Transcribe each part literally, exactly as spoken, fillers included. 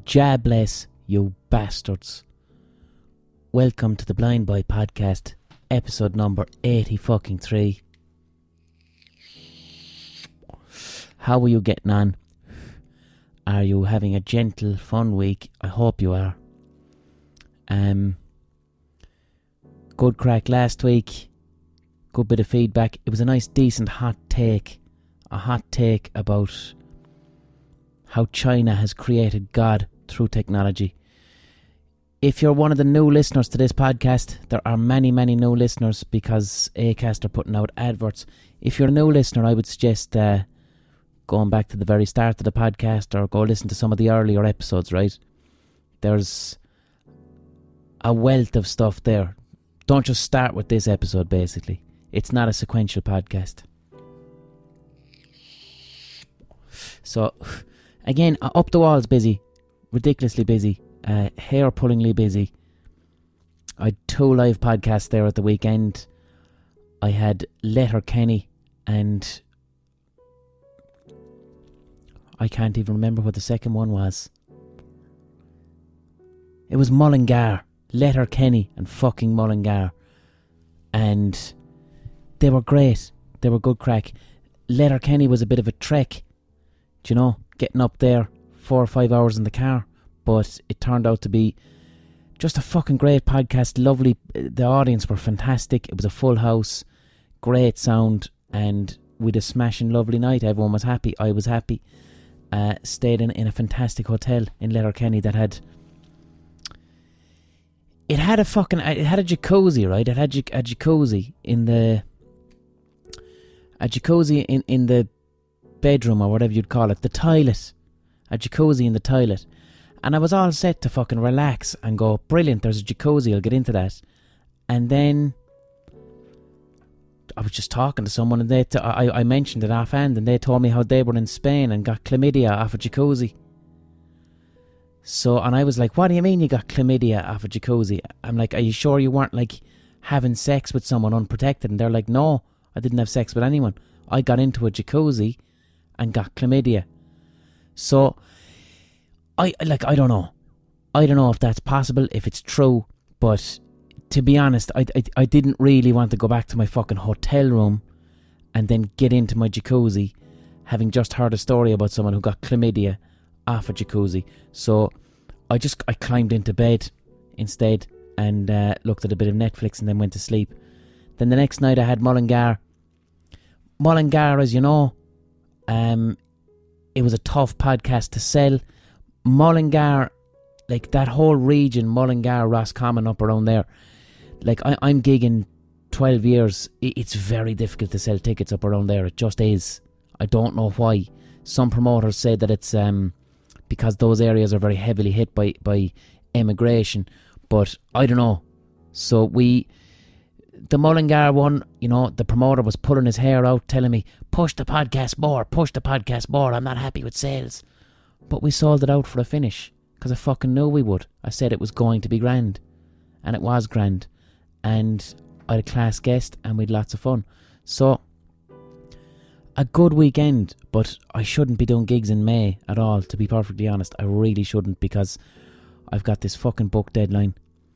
Jabless, you bastards. Welcome to the Blind Boy Podcast, episode number eighty fucking three. How are you getting on? Are you having a gentle, fun week? I hope you are. Um, good crack last week. Good bit of feedback. It was a nice, decent, hot take. A hot take about how China has created God through technology. If you're one of the new listeners to this podcast, there are many, many new listeners because Acast are putting out adverts. If you're a new listener, I would suggest uh, going back to the very start of the podcast or go listen to some of the earlier episodes, right? There's a wealth of stuff there. Don't just start with this episode, basically. It's not a sequential podcast. So, again, up the walls busy. Ridiculously busy. Uh, hair-pullingly busy. I had two live podcasts there at the weekend. I had Letterkenny and I can't even remember what the second one was. It was Mullingar. Letterkenny and fucking Mullingar. And they were great. They were good crack. Letterkenny was a bit of a trek. Do you know? Getting up there four or five hours in the car. But it turned out to be just a fucking great podcast. Lovely. The audience were fantastic. It was a full house. Great sound. And we had a smashing lovely night. Everyone was happy. I was happy. Uh, stayed in, in a fantastic hotel in Letterkenny that had... It had a fucking... It had a jacuzzi, right? It had a, a jacuzzi in the... A jacuzzi in, in the bedroom or whatever you'd call it. The toilet. A jacuzzi in the toilet. And I was all set to fucking relax and go, brilliant, there's a jacuzzi, I'll get into that. And then I was just talking to someone and they t- I, I mentioned it offhand and they told me how they were in Spain and got chlamydia off a jacuzzi. So, and I was like, what do you mean you got chlamydia off a jacuzzi? I'm like, are you sure you weren't like having sex with someone unprotected? And they're like, no, I didn't have sex with anyone. I got into a jacuzzi and got chlamydia. So... I like I don't know. I don't know if that's possible, if it's true, but to be honest, I, I, I didn't really want to go back to my fucking hotel room and then get into my jacuzzi, having just heard a story about someone who got chlamydia off a jacuzzi. So I just I climbed into bed instead and uh, looked at a bit of Netflix and then went to sleep. Then the next night I had Mullingar. Mullingar, as you know, um, it was a tough podcast to sell. Mullingar, like that whole region, Mullingar, Roscommon, up around there, like I, I'm gigging twelve years, it's very difficult to sell tickets up around there. It just is. I don't know why. Some promoters say that it's um because those areas are very heavily hit by, by immigration, but I don't know. So we, the Mullingar one, you know, the promoter was pulling his hair out telling me, push the podcast more, push the podcast more, I'm not happy with sales. But we sold it out for a finish, because I fucking knew we would. I said it was going to be grand, and it was grand. And I had a class guest, and we had lots of fun. So, a good weekend, but I shouldn't be doing gigs in May at all, to be perfectly honest. I really shouldn't, because I've got this fucking book deadline.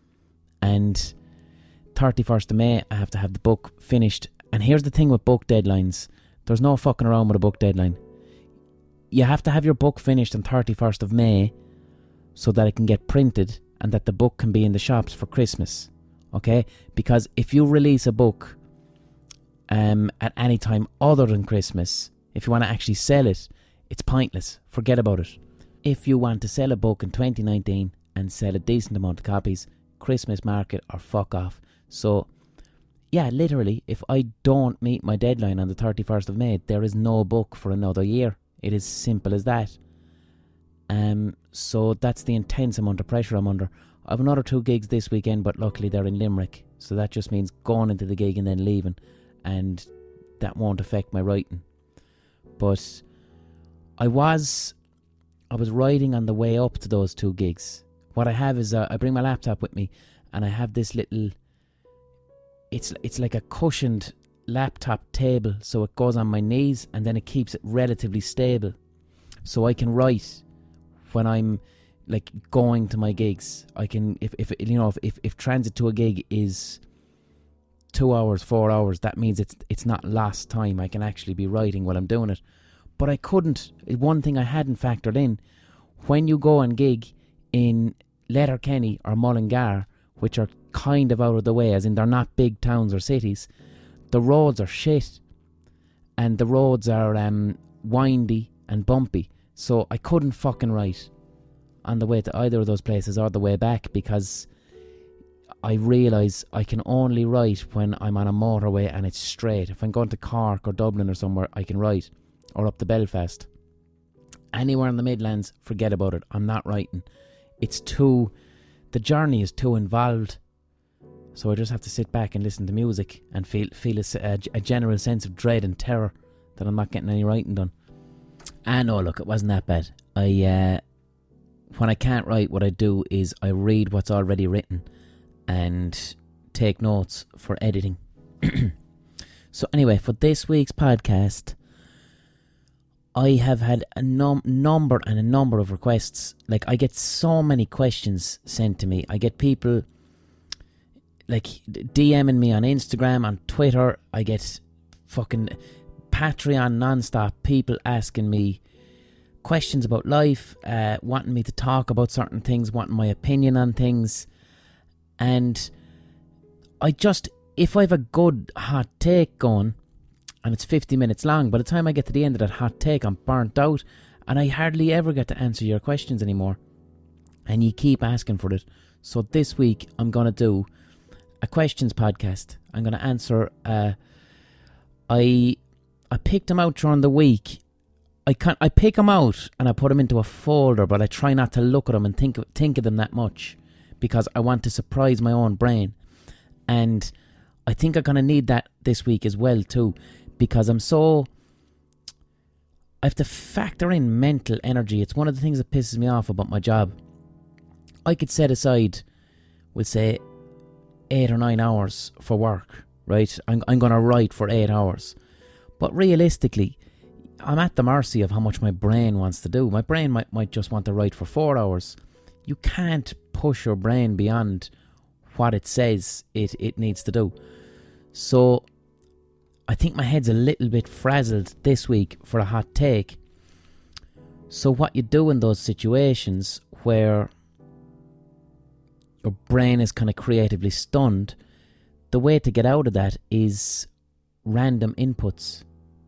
And thirty-first of May, I have to have the book finished. And here's the thing with book deadlines. There's no fucking around with a book deadline. You have to have your book finished on thirty-first of May so that it can get printed and that the book can be in the shops for Christmas. Okay? Because if you release a book um, at any time other than Christmas, if you want to actually sell it, it's pointless. Forget about it. If you want to sell a book in twenty nineteen and sell a decent amount of copies, Christmas market or fuck off. So, yeah, literally, if I don't meet my deadline on the thirty-first of May, there is no book for another year. It is simple as that. Um, so that's the intense amount of pressure I'm under. I have another two gigs this weekend, but luckily they're in Limerick. So that just means going into the gig and then leaving. And that won't affect my writing. But I was I was writing on the way up to those two gigs. What I have is uh, I bring my laptop with me and I have this little... It's it's like a cushioned laptop table, so it goes on my knees and then it keeps it relatively stable, so I can write when I'm like going to my gigs. I can, if, if you know, if, if, if transit to a gig is two hours, four hours, that means it's it's not lost time. I can actually be writing while I'm doing it. But I couldn't, one thing I hadn't factored in, when you go and gig in Letterkenny or Mullingar, which are kind of out of the way, as in they're not big towns or cities, the roads are shit. And the roads are um, windy and bumpy. So I couldn't fucking write on the way to either of those places or the way back, because I realise I can only write when I'm on a motorway and it's straight. If I'm going to Cork or Dublin or somewhere, I can write. Or up to Belfast. Anywhere in the Midlands, forget about it. I'm not writing. It's too... The journey is too involved. So I just have to sit back and listen to music and feel feel a, a, a general sense of dread and terror that I'm not getting any writing done. Ah, no, look, it wasn't that bad. I, uh, when I can't write, what I do is I read what's already written and take notes for editing. So anyway, for this week's podcast, I have had a num- number and a number of requests. Like, I get so many questions sent to me. I get people like DMing me on Instagram, on Twitter. I get fucking Patreon non-stop, people asking me questions about life, uh, wanting me to talk about certain things, wanting my opinion on things. And I just, if I have a good hot take going, and it's fifty minutes long, by the time I get to the end of that hot take, I'm burnt out, and I hardly ever get to answer your questions anymore. And you keep asking for it. So this week, I'm going to do a questions podcast. I'm going to answer... Uh, I I picked them out during the week. I can't, I pick them out, and I put them into a folder, but I try not to look at them and think of, think of them that much, because I want to surprise my own brain. And I think I'm going to need that this week as well, too. Because I'm so... I have to factor in mental energy. It's one of the things that pisses me off about my job. I could set aside, we'll say, eight or nine hours for work, right? I'm, I'm going to write for eight hours. But realistically, I'm at the mercy of how much my brain wants to do. My brain might, might just want to write for four hours. You can't push your brain beyond what it says it, it needs to do. So I think my head's a little bit frazzled this week for a hot take. So what you do in those situations where your brain is kind of creatively stunned, the way to get out of that is random inputs.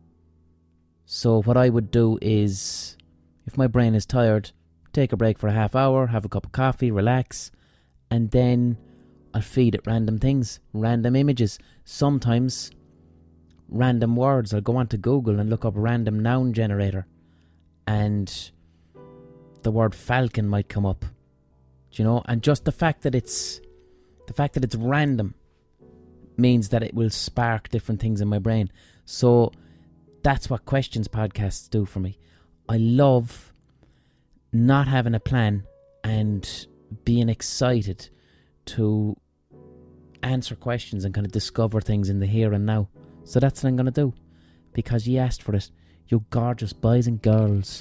So what I would do is, if my brain is tired, take a break for a half hour, have a cup of coffee, relax, and then I'll feed it random things, random images. Sometimes random words. I'll go onto Google and look up random noun generator, and the word falcon might come up. Do you know? And just the fact that it's the fact that it's random means that it will spark different things in my brain. So that's what questions podcasts do for me. I love not having a plan and being excited to answer questions and kind of discover things in the here and now. So that's what I'm going to do, because you asked for it, you gorgeous boys and girls.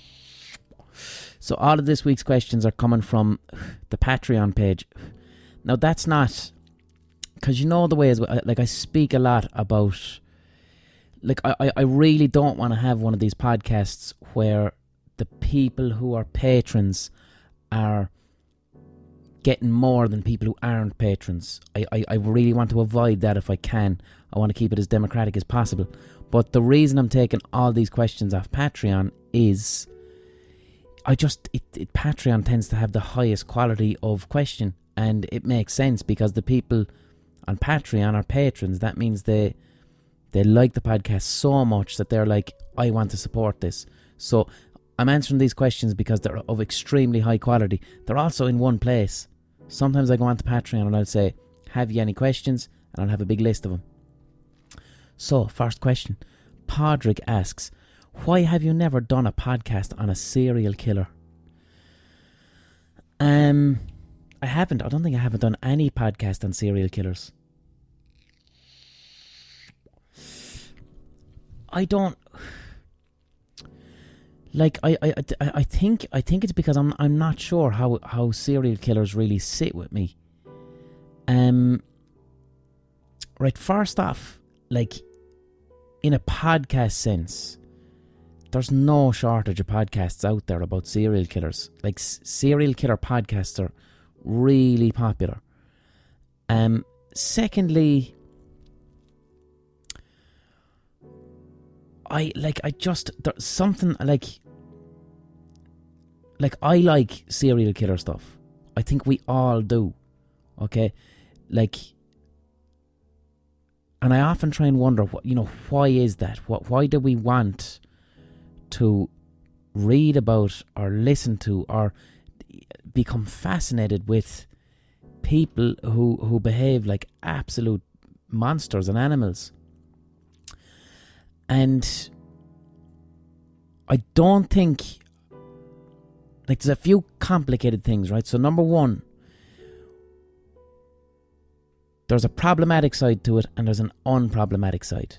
So all of this week's questions are coming from the Patreon page. Now that's not, because you know the way, as well, like I speak a lot about, like I, I really don't want to have one of these podcasts where the people who are patrons are getting more than people who aren't patrons. I, I, I really want to avoid that if I can. I want to keep it as democratic as possible. But the reason I'm taking all these questions off Patreon is I just, it, it, Patreon tends to have the highest quality of question, and it makes sense because the people on Patreon are patrons. That means they they like the podcast so much that they're like, I want to support this. So I'm answering these questions because they're of extremely high quality. They're also in one place. Sometimes I go onto Patreon and I'll say, have you any questions? And I'll have a big list of them. So, first question. Podrick asks, why have you never done a podcast on a serial killer? Um, I haven't. I don't think I haven't done any podcast on serial killers. I don't... like I, I, I, I think I think it's because I'm I'm not sure how, how serial killers really sit with me. Um. Right, first off, like in a podcast sense, there's no shortage of podcasts out there about serial killers. Like s- serial killer podcasts are really popular. Um. Secondly, I like I just there's something like like I like serial killer stuff. I think we all do. Okay, like, and I often try and wonder what you know why is that? What why do we want to read about or listen to or become fascinated with people who who behave like absolute monsters and animals? And I don't think, like, there's a few complicated things, right? So number one, there's a problematic side to it and there's an unproblematic side.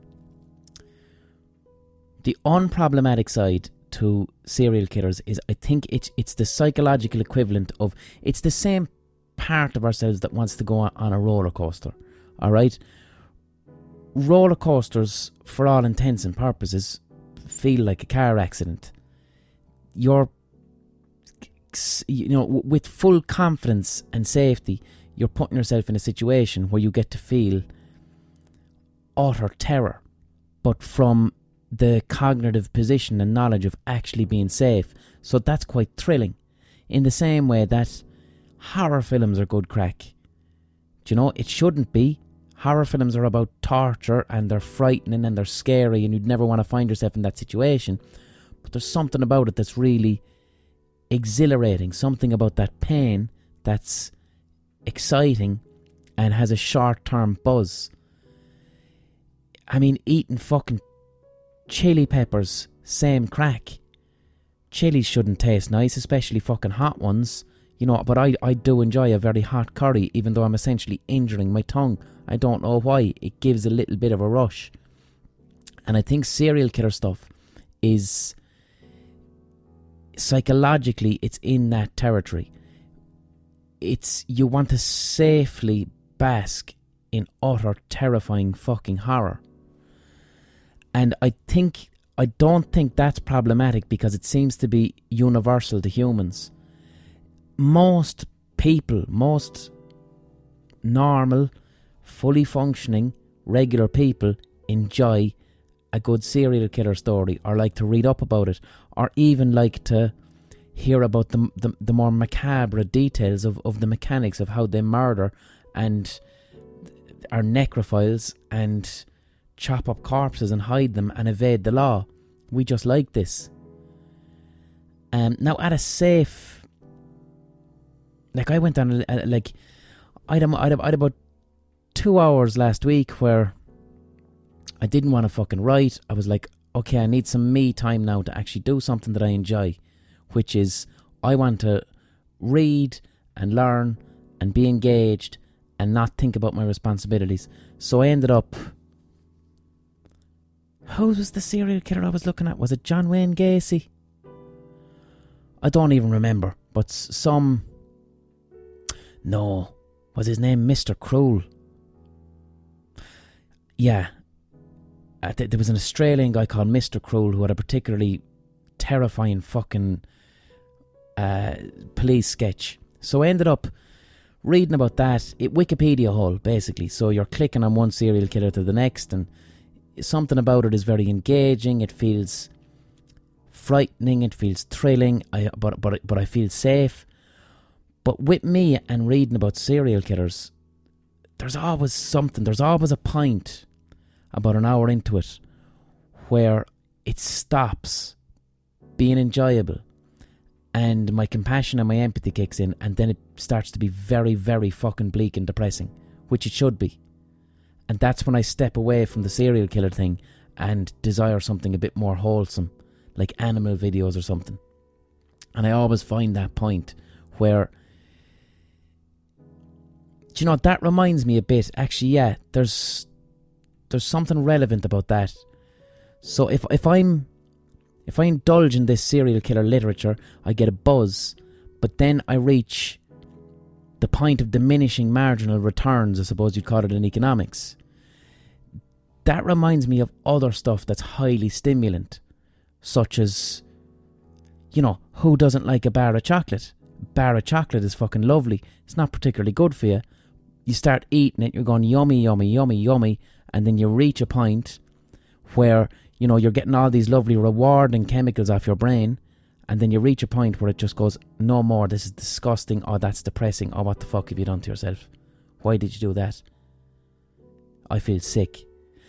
The unproblematic side to serial killers is, I think it's it's the psychological equivalent of, it's the same part of ourselves that wants to go on a roller coaster, all right? Roller coasters, for all intents and purposes, feel like a car accident. You're, you know, with full confidence and safety, you're putting yourself in a situation where you get to feel utter terror, but from the cognitive position and knowledge of actually being safe. So that's quite thrilling. In the same way that horror films are good crack. Do you know, it shouldn't be. Horror films are about torture and they're frightening and they're scary and you'd never want to find yourself in that situation. But there's something about it that's really exhilarating. Something about that pain that's exciting and has a short-term buzz. I mean, eating fucking chili peppers, same crack. Chilies shouldn't taste nice, especially fucking hot ones. You know, but I, I do enjoy a very hot curry, even though I'm essentially injuring my tongue. I don't know why. It gives a little bit of a rush. And I think serial killer stuff is, psychologically, it's in that territory. It's, you want to safely bask in utter terrifying fucking horror. And I think, I don't think that's problematic because it seems to be universal to humans. Most people, most normal, fully functioning, regular people enjoy a good serial killer story or like to read up about it or even like to hear about the the, the more macabre details of, of the mechanics of how they murder and are necrophiles and chop up corpses and hide them and evade the law. We just like this. Um, now at a safe... Like, I went on, uh, like, I'd, I'd, I'd about two hours last week where I didn't want to fucking write. I was like, okay, I need some me time now to actually do something that I enjoy, which is I want to read and learn and be engaged and not think about my responsibilities. So I ended up... Who was the serial killer I was looking at? Was it John Wayne Gacy? I don't even remember, but some... No, was his name Mister Cruel? Yeah. Uh, th- there was an Australian guy called Mister Cruel who had a particularly terrifying fucking uh, police sketch. So I ended up reading about that. It Wikipedia hole, basically. So you're clicking on one serial killer to the next and something about it is very engaging. It feels frightening. It feels thrilling. I, but, but, but I feel safe. But with me and reading about serial killers, there's always something, there's always a point about an hour into it where it stops being enjoyable and my compassion and my empathy kicks in and then it starts to be very, very fucking bleak and depressing, which it should be. And that's when I step away from the serial killer thing and desire something a bit more wholesome, like animal videos or something. And I always find that point where... Do you know, that reminds me a bit, actually, yeah, there's there's something relevant about that. So if if I'm If I indulge in this serial killer literature, I get a buzz, but then I reach the point of diminishing marginal returns, I suppose you'd call it in economics. That reminds me of other stuff that's highly stimulant, such as, you know, who doesn't like a bar of chocolate? A bar of chocolate is fucking lovely. It's not particularly good for you. You start eating it, you're going yummy, yummy, yummy, yummy, and then you reach a point where, you know, you're getting all these lovely rewarding chemicals off your brain, and then you reach a point where it just goes, no more, this is disgusting, or that's depressing, or what the fuck have you done to yourself? Why did you do that? I feel sick.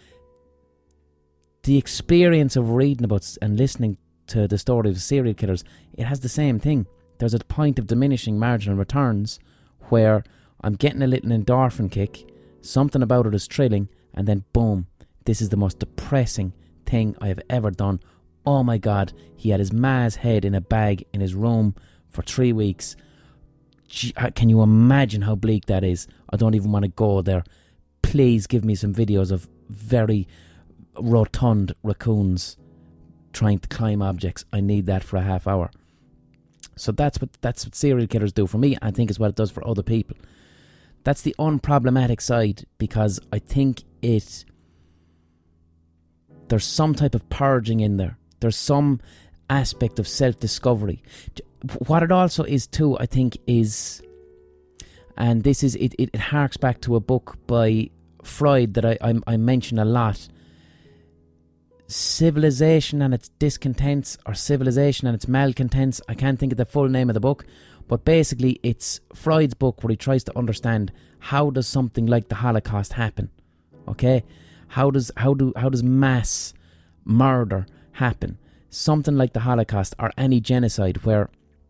The experience of reading about and listening to the story of serial killers, it has the same thing. There's a point of diminishing marginal returns where I'm getting a little endorphin kick, something about it is thrilling, and then boom, this is the most depressing thing I have ever done. Oh my God, he had his ma's head in a bag in his room for three weeks. Gee, can you imagine how bleak that is? I don't even want to go there. Please give me some videos of very rotund raccoons trying to climb objects. I need that for a half hour. So that's what that's what serial killers do for me. I think is what it does for other people. That's the unproblematic side, because I think it there's some type of purging in there. There's some aspect of self-discovery. What it also is too, I think, is, and this is it, it, it harks back to a book by Freud that I, I, I mention a lot, Civilization and Its Discontents, or Civilization and Its Malcontents. I can't think of the full name of the book, but basically it's Freud's book where he tries to understand how does something like the Holocaust happen. Okay? How does how do how does mass murder happen? Something like the Holocaust or any genocide where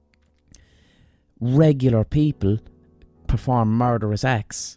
regular people perform murderous acts.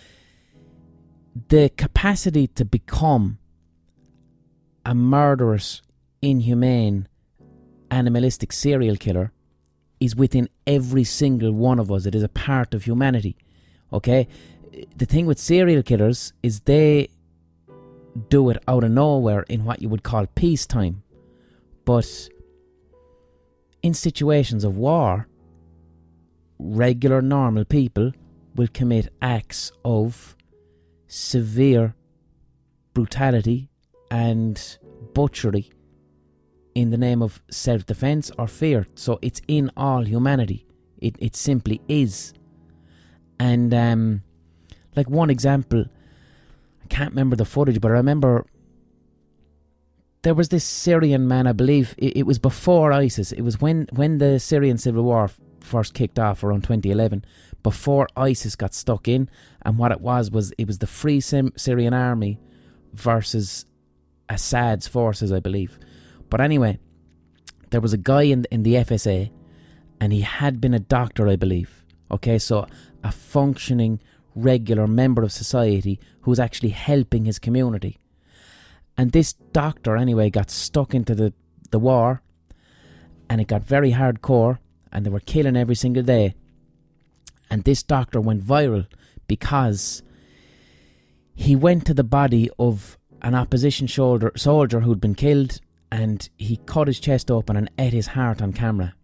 The capacity to become a murderous, inhumane, animalistic serial killer is within every single one of us. It is a part of humanity. Okay? The thing with serial killers is they do it out of nowhere in what you would call peacetime. But in situations of war, regular, normal people will commit acts of severe brutality and butchery in the name of self-defense or fear. So it's in all humanity. It it simply is. And um, like one example, I can't remember the footage, but I remember there was this Syrian man, I believe, it, it was before ISIS. It was when, when the Syrian civil war f- first kicked off around twenty eleven, before ISIS got stuck in. And what it was, was it was the Free Sim- Syrian Army versus Assad's forces, I believe. But anyway, there was a guy in, in the F S A, and he had been a doctor, I believe. Okay, so a functioning, regular member of society who was actually helping his community. And this doctor, anyway, got stuck into the, the war, and it got very hardcore, and they were killing every single day. And this doctor went viral because he went to the body of an opposition shoulder, soldier who'd been killed, and he cut his chest open and ate his heart on camera.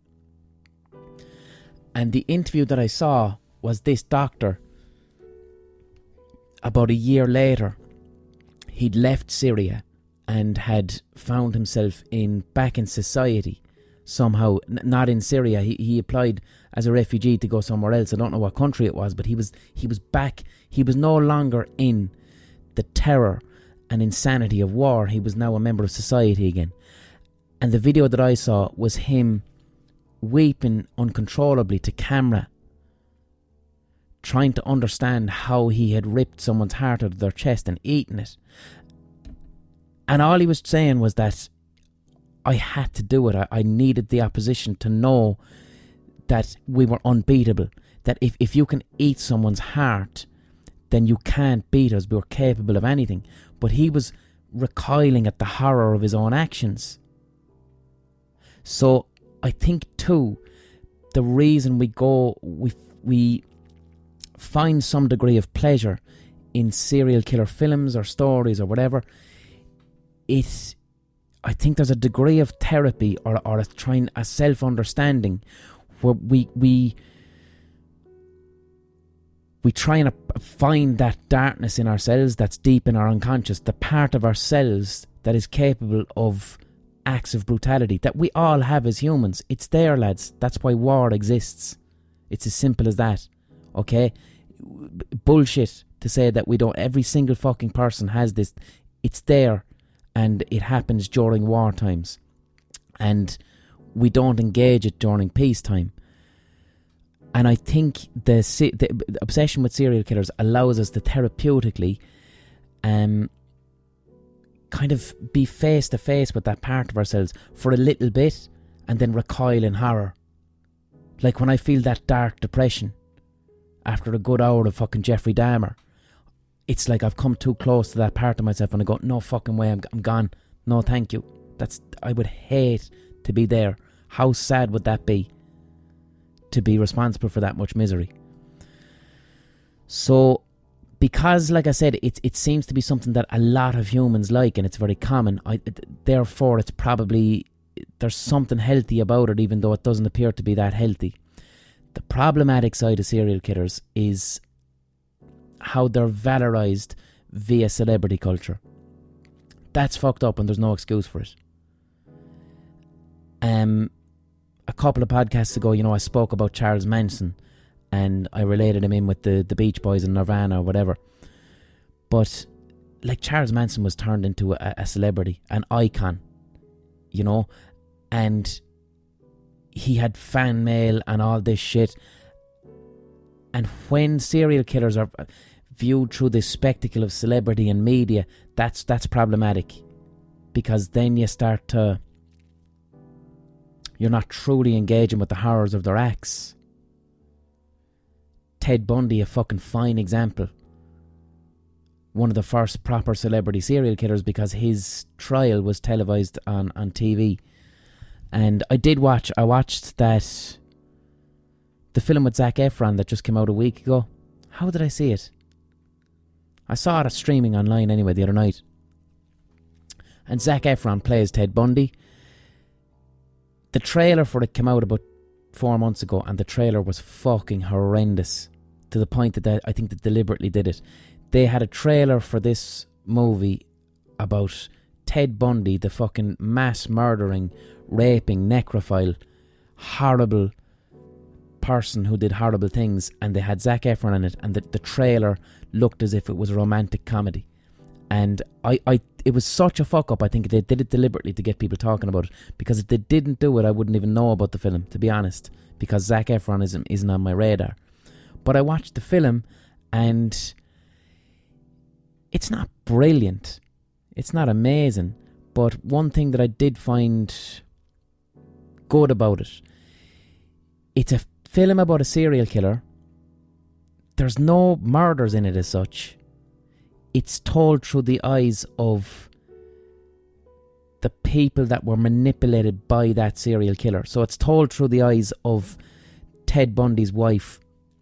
And the interview that I saw was this doctor, about a year later, he'd left Syria and had found himself in back in society somehow, N- not in Syria. He he applied as a refugee to go somewhere else. I don't know what country it was, but he was he was back. He was no longer in the terror and insanity of war. He was now a member of society again. And the video that I saw was him weeping uncontrollably to camera, trying to understand how he had ripped someone's heart out of their chest and eaten it. And all he was saying was that I had to do it. I, I needed the opposition to know that we were unbeatable. That if, if you can eat someone's heart, then you can't beat us. We were capable of anything. But he was recoiling at the horror of his own actions. So I think too, the reason we go, we we find some degree of pleasure in serial killer films or stories or whatever, it, I think there's a degree of therapy or or a trying a self understanding where we we we try and find that darkness in ourselves that's deep in our unconscious, the part of ourselves that is capable of acts of brutality that we all have as humans. It's there, lads. That's why war exists. It's as simple as that. Okay? Bullshit to say that we don't. Every single fucking person has this. It's there. And it happens during war times. And we don't engage it during peacetime. And I think the, the obsession with serial killers allows us to therapeutically um, kind of be face to face with that part of ourselves for a little bit and then recoil in horror. Like when I feel that dark depression after a good hour of fucking Jeffrey Dahmer, it's like I've come too close to that part of myself and I go, no fucking way, I'm, I'm gone. No, thank you. That's I would hate to be there. How sad would that be? To be responsible for that much misery. So, because, like I said, it it seems to be something that a lot of humans like and it's very common, I, therefore it's probably, there's something healthy about it even though it doesn't appear to be that healthy. The problematic side of serial killers is how they're valorized via celebrity culture. That's fucked up and there's no excuse for it. Um, a couple of podcasts ago, you know, I spoke about Charles Manson and I related him in with the, the Beach Boys and Nirvana or whatever. But, like, Charles Manson was turned into a, a celebrity, an icon, you know, and he had fan mail and all this shit. And when serial killers are viewed through this spectacle of celebrity and media, that's that's problematic. Because then you start to... You're not truly engaging with the horrors of their acts. Ted Bundy, a fucking fine example. One of the first proper celebrity serial killers because his trial was televised on, on T V. And I did watch, I watched that... The film with Zac Efron that just came out a week ago. How did I see it? I saw it streaming online anyway the other night. And Zac Efron plays Ted Bundy. The trailer for it came out about four months ago and the trailer was fucking horrendous. To the point that they, I think they deliberately did it. They had a trailer for this movie about Ted Bundy, the fucking mass murdering, raping, necrophile, horrible person who did horrible things, and they had Zac Efron in it, and the, the trailer looked as if it was a romantic comedy. And I, I, it was such a fuck up. I think they did it deliberately to get people talking about it, because if they didn't do it, I wouldn't even know about the film, to be honest, because Zac Efron isn't, isn't on my radar. But I watched the film, and it's not brilliant, it's not amazing, but one thing that I did find good about it, it's a film about a serial killer. There's no murders in it as such. It's told through the eyes of the people that were manipulated by that serial killer. So it's told through the eyes of Ted Bundy's wife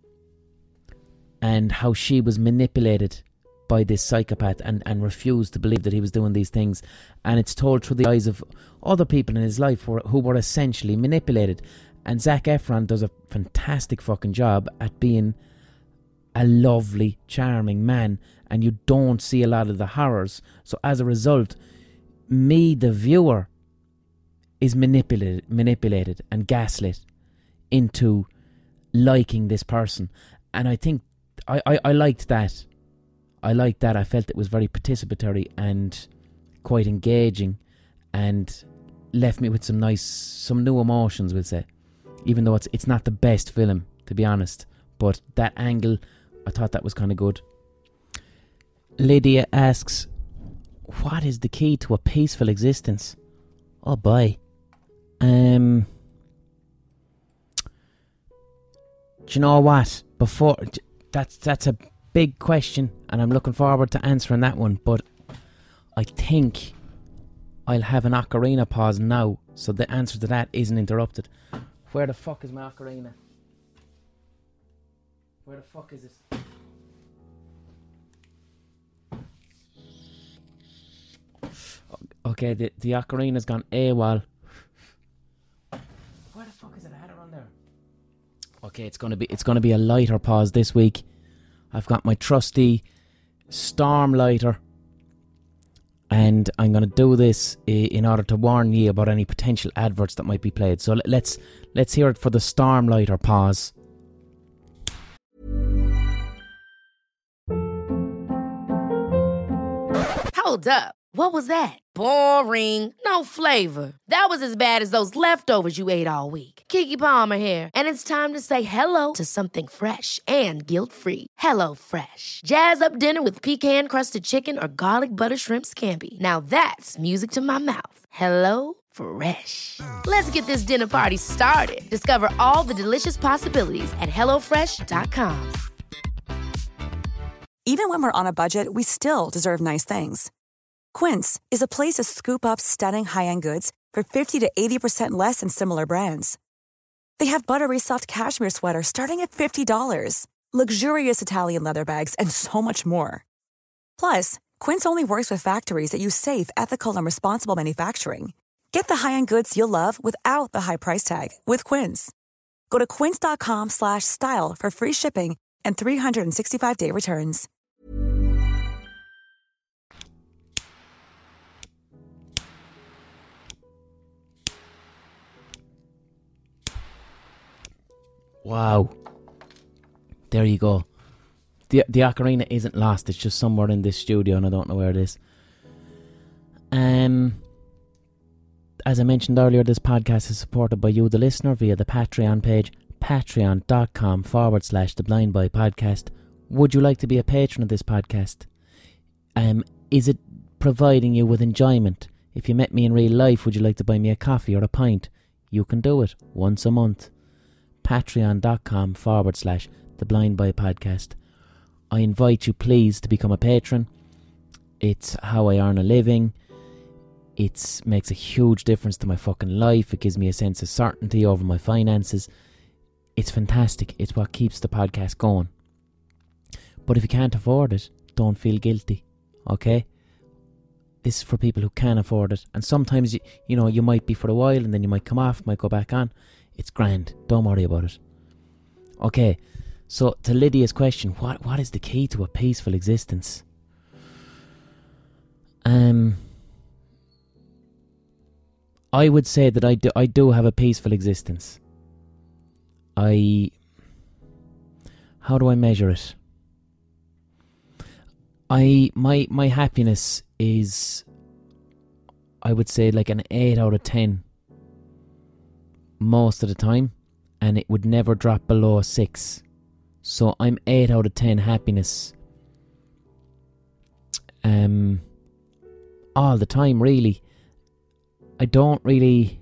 and how she was manipulated by this psychopath and, and refused to believe that he was doing these things. And it's told through the eyes of other people in his life who were, who were essentially manipulated. And Zac Efron does a fantastic fucking job at being a lovely, charming man, and you don't see a lot of the horrors. So as a result, me, the viewer, is manipulated, manipulated and gaslit into liking this person. And I think I, I, I liked that. I liked that. I felt it was very participatory and quite engaging, and left me with some nice, some new emotions, we'll say. Even though it's it's not the best film, to be honest, but that angle, I thought that was kind of good. Lydia asks, what is the key to a peaceful existence? Oh boy. Um, do you know what? Before that's that's a big question, and I'm looking forward to answering that one. But I think I'll have an ocarina pause now, so the answer to that isn't interrupted. Where the fuck is my ocarina? Where the fuck is it? Okay, the, the ocarina's gone AWOL. Where the fuck is it? I had it on there. Okay, it's gonna be it's gonna be a lighter pause this week. I've got my trusty storm lighter, and I'm gonna do this in order to warn you about any potential adverts that might be played. So let's let's hear it for the storm lighter pause. Hold up. What was that? Boring. No flavor. That was as bad as those leftovers you ate all week. Keke Palmer here, and it's time to say hello to something fresh and guilt-free. Hello Fresh. Jazz up dinner with pecan-crusted chicken or garlic butter shrimp scampi. Now that's music to my mouth. Hello Fresh. Let's get this dinner party started. Discover all the delicious possibilities at hello fresh dot com. Even when we're on a budget, we still deserve nice things. Quince is a place to scoop up stunning high-end goods for fifty to eighty percent less than similar brands. They have buttery soft cashmere sweaters starting at fifty dollars, luxurious Italian leather bags, and so much more. Plus, Quince only works with factories that use safe, ethical, and responsible manufacturing. Get the high-end goods you'll love without the high price tag with Quince. Go to quince.com slash style for free shipping and three sixty-five day returns. Wow. There you go. The the ocarina isn't lost. It's just somewhere in this studio and I don't know where it is. Um, as I mentioned earlier, this podcast is supported by you, the listener, via the Patreon page, patreon.com forward slash the Blind Boy Podcast. Would you like to be a patron of this podcast? Um, is it providing you with enjoyment? If you met me in real life, would you like to buy me a coffee or a pint? You can do it once a month. Patreon.com forward slash the Blind Boy Podcast. I invite you please to become a patron. It's how I earn a living. It makes a huge difference to my fucking life. It gives me a sense of certainty over my finances. It's fantastic. It's what keeps the podcast going. But if you can't afford it, don't feel guilty. Okay? This is for people who can afford it. And sometimes, you, you know, you might be for a while and then you might come off, might go back on. It's grand. Don't worry about it. Okay, so to Lydia's question, what what is the key to a peaceful existence? Um, I would say that I do, I do have a peaceful existence. I... How do I measure it? I my my happiness is, I would say, like an eight out of ten. Most of the time, and it would never drop below a six. So I'm eight out of ten happiness. Um, all the time, really. I don't really.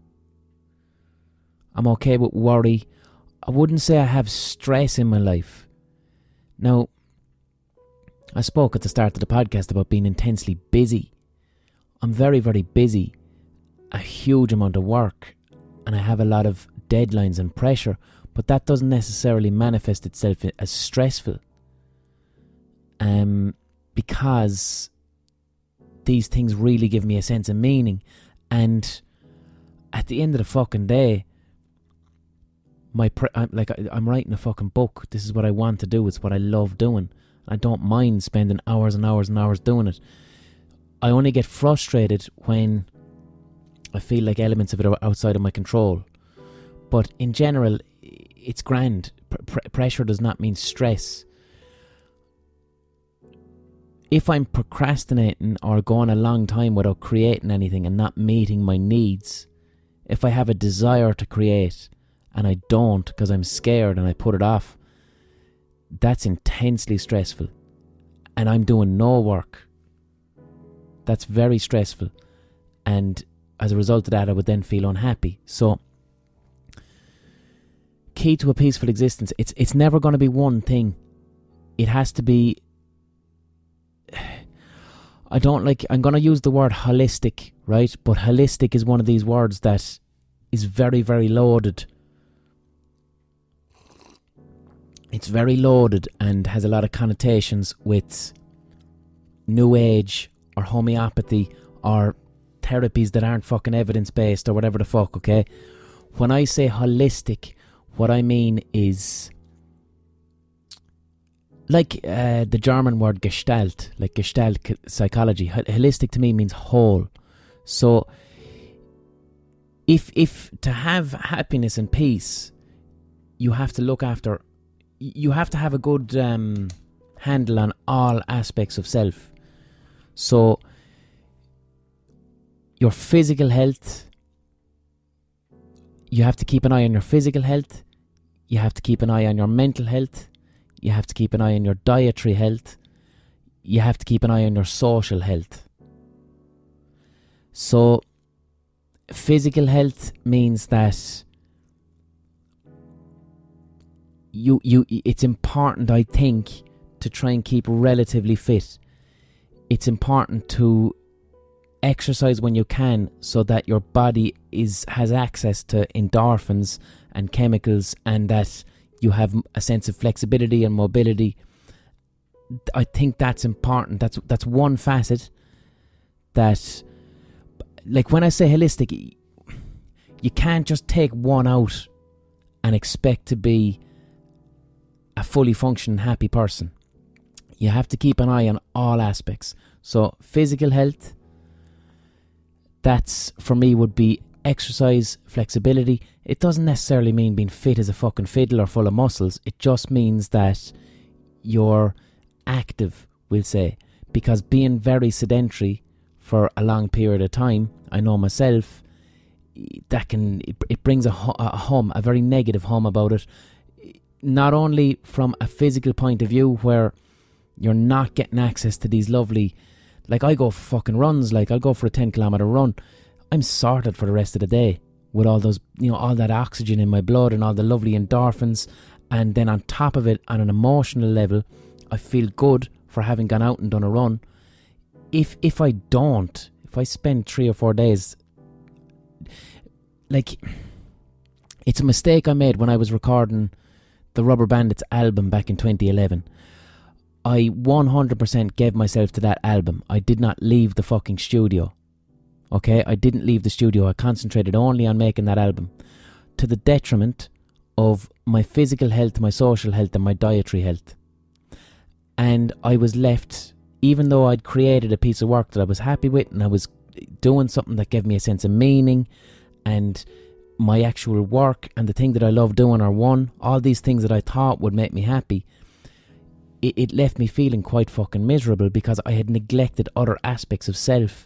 I'm okay with worry. I wouldn't say I have stress in my life. Now, I spoke at the start of the podcast about being intensely busy. I'm very, very busy. A huge amount of work. And I have a lot of deadlines and pressure, but that doesn't necessarily manifest itself as stressful. Um, because these things really give me a sense of meaning. And at the end of the fucking day, my pre- I'm, like I, I'm writing a fucking book. This is what I want to do. It's what I love doing. I don't mind spending hours and hours and hours doing it. I only get frustrated when I feel like elements of it are outside of my control. But in general, it's grand. P- pressure does not mean stress. If I'm procrastinating or going a long time without creating anything and not meeting my needs, if I have a desire to create and I don't because I'm scared and I put it off, that's intensely stressful. And I'm doing no work. That's very stressful. And as a result of that, I would then feel unhappy. So, key to a peaceful existence, it's it's never going to be one thing. It has to be... I don't like... I'm going to use the word holistic, right? But holistic is one of these words that is very, very loaded. It's very loaded and has a lot of connotations with New Age or homeopathy or therapies that aren't fucking evidence-based or whatever the fuck, okay? When I say holistic, what I mean is like uh, the German word Gestalt, like Gestalt psychology. H- holistic to me means whole. So if if to have happiness and peace, you have to look after, you have to have a good um, handle on all aspects of self. So your physical health, you have to keep an eye on your physical health. You have to keep an eye on your mental health. You have to keep an eye on your dietary health. You have to keep an eye on your social health. So physical health means that you you it's important, I think, to try and keep relatively fit. It's important to exercise when you can, so that your body is has access to endorphins and chemicals, and that you have a sense of flexibility and mobility. I think that's important. That's that's one facet that, like when I say holistic, you can't just take one out and expect to be a fully functioning, happy person. You have to keep an eye on all aspects. So physical health, that's for me would be exercise, flexibility. It doesn't necessarily mean being fit as a fucking fiddle or full of muscles. It just means that you're active, we'll say, because being very sedentary for a long period of time, I know myself, that can it, it brings a, a hum, a very negative hum about it. Not only from a physical point of view, where you're not getting access to these lovely, like I go for fucking runs, like I'll go for a ten kilometre run, I'm sorted for the rest of the day with all those, you know, all that oxygen in my blood and all the lovely endorphins. And then on top of it, on an emotional level, I feel good for having gone out and done a run. If if I don't, if I spend three or four days, like, it's a mistake I made when I was recording the Rubber Bandits album back in twenty eleven. I one hundred percent gave myself to that album. I did not leave the fucking studio. Okay, I didn't leave the studio. I concentrated only on making that album, to the detriment of my physical health, my social health and my dietary health. And I was left, even though I'd created a piece of work that I was happy with, and I was doing something that gave me a sense of meaning, and my actual work and the thing that I love doing are one, all these things that I thought would make me happy, it, it left me feeling quite fucking miserable because I had neglected other aspects of self.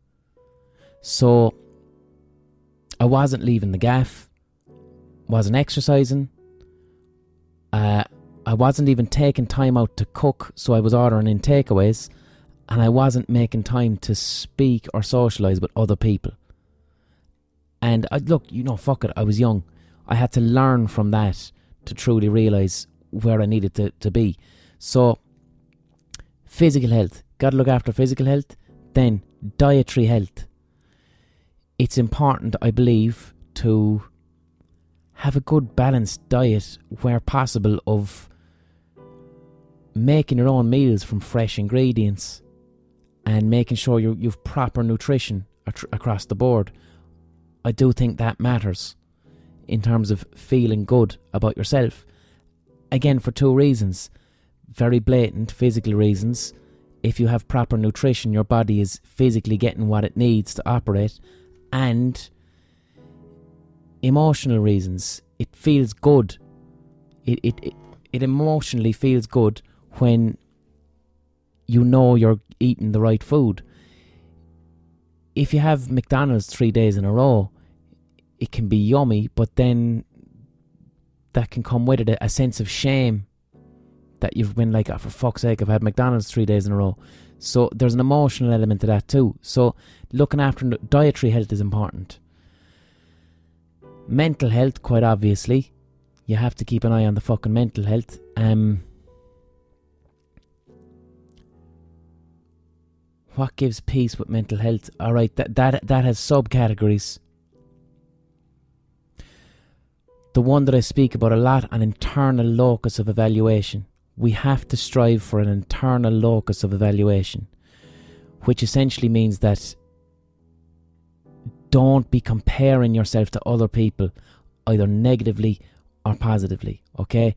So I wasn't leaving the gaff, wasn't exercising, uh, I wasn't even taking time out to cook, so I was ordering in takeaways, and I wasn't making time to speak or socialise with other people. And I, look, you know, fuck it, I was young. I had to learn from that to truly realise where I needed to, to be. So, physical health, got to look after physical health. Then, dietary health. It's important, I believe, to have a good balanced diet where possible, of making your own meals from fresh ingredients and making sure you, you've proper nutrition at, across the board. I do think that matters in terms of feeling good about yourself. Again, for two reasons. Very blatant physical reasons. If you have proper nutrition, your body is physically getting what it needs to operate. And emotional reasons. It feels good. It, it, it, it emotionally feels good when you know you're eating the right food. If you have McDonald's three days in a row, it can be yummy, but then that can come with it a, a sense of shame that you've been like, oh, for fuck's sake, I've had McDonald's three days in a row. So there's an emotional element to that too. So looking after dietary health is important. Mental health, quite obviously. You have to keep an eye on the fucking mental health. Um... What gives peace with mental health? Alright, that, that that has subcategories. The one that I speak about a lot, an internal locus of evaluation. We have to strive for an internal locus of evaluation, which essentially means that don't be comparing yourself to other people, either negatively or positively, okay?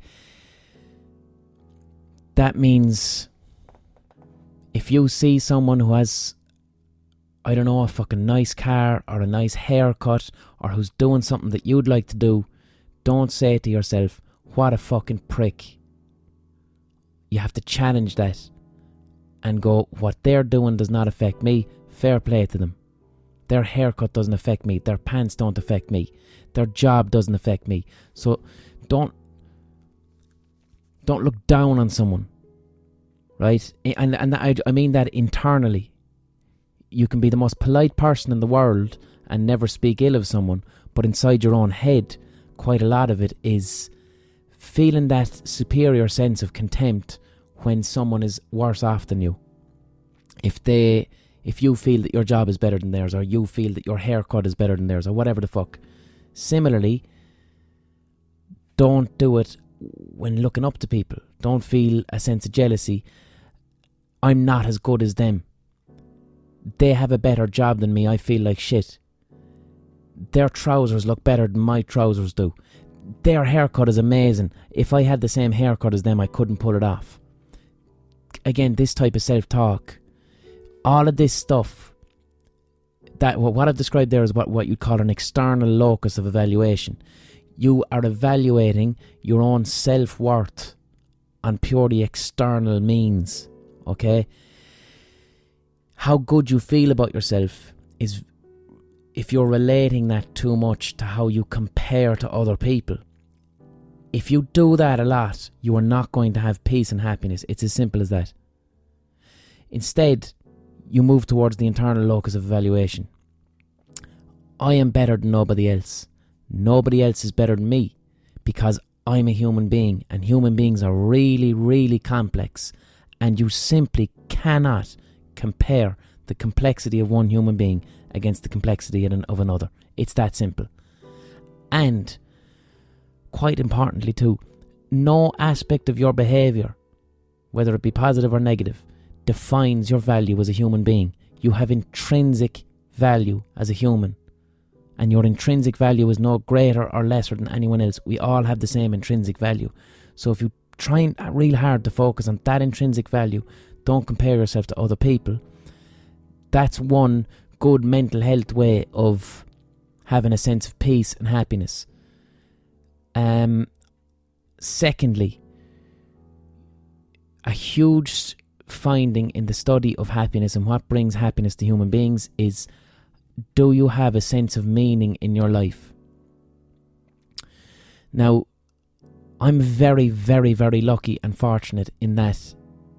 That means if you see someone who has, I don't know, a fucking nice car or a nice haircut or who's doing something that you'd like to do, don't say to yourself, what a fucking prick. You have to challenge that and go, what they're doing does not affect me. Fair play to them. Their haircut doesn't affect me. Their pants don't affect me. Their job doesn't affect me. So don't don't look down on someone, right? And and I, I mean that internally. You can be the most polite person in the world and never speak ill of someone, but inside your own head, quite a lot of it is feeling that superior sense of contempt when someone is worse off than you. If they, if you feel that your job is better than theirs, or you feel that your haircut is better than theirs, or whatever the fuck. Similarly, don't do it when looking up to people. Don't feel a sense of jealousy. I'm not as good as them. They have a better job than me. I feel like shit. Their trousers look better than my trousers do. Their haircut is amazing. If I had the same haircut as them, I couldn't pull it off. Again, this type of self-talk, all of this stuff, that what I've described there is what, what you'd call an external locus of evaluation. You are evaluating your own self-worth on purely external means, okay? How good you feel about yourself is if you're relating that too much to how you compare to other people. If you do that a lot, you are not going to have peace and happiness. It's as simple as that. Instead, you move towards the internal locus of evaluation. I am better than nobody else. Nobody else is better than me because I'm a human being, and human beings are really, really complex, and you simply cannot compare the complexity of one human being against the complexity of another. It's that simple. And quite importantly too, no aspect of your behaviour, whether it be positive or negative, defines your value as a human being. You have intrinsic value as a human, and your intrinsic value is no greater or lesser than anyone else. We all have the same intrinsic value. So if you try real hard to focus on that intrinsic value, don't compare yourself to other people. That's one good mental health way of having a sense of peace and happiness. Um, secondly, a huge finding in the study of happiness and what brings happiness to human beings is, do you have a sense of meaning in your life? Now, I'm very, very, very lucky and fortunate in that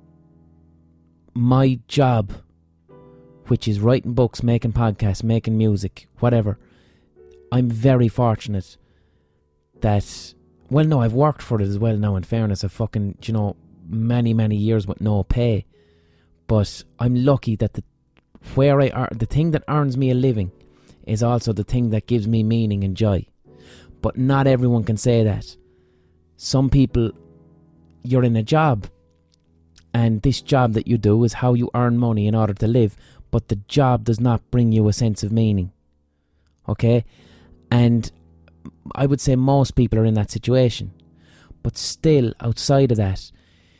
my job, which is writing books, making podcasts, making music, whatever, I'm very fortunate that, well, no, I've worked for it as well now, in fairness. I've fucking, you know, many, many years with no pay. But I'm lucky that the where I are, the thing that earns me a living is also the thing that gives me meaning and joy. But not everyone can say that. Some people, you're in a job, and this job that you do is how you earn money in order to live, but the job does not bring you a sense of meaning. Okay? And I would say most people are in that situation. But still, outside of that,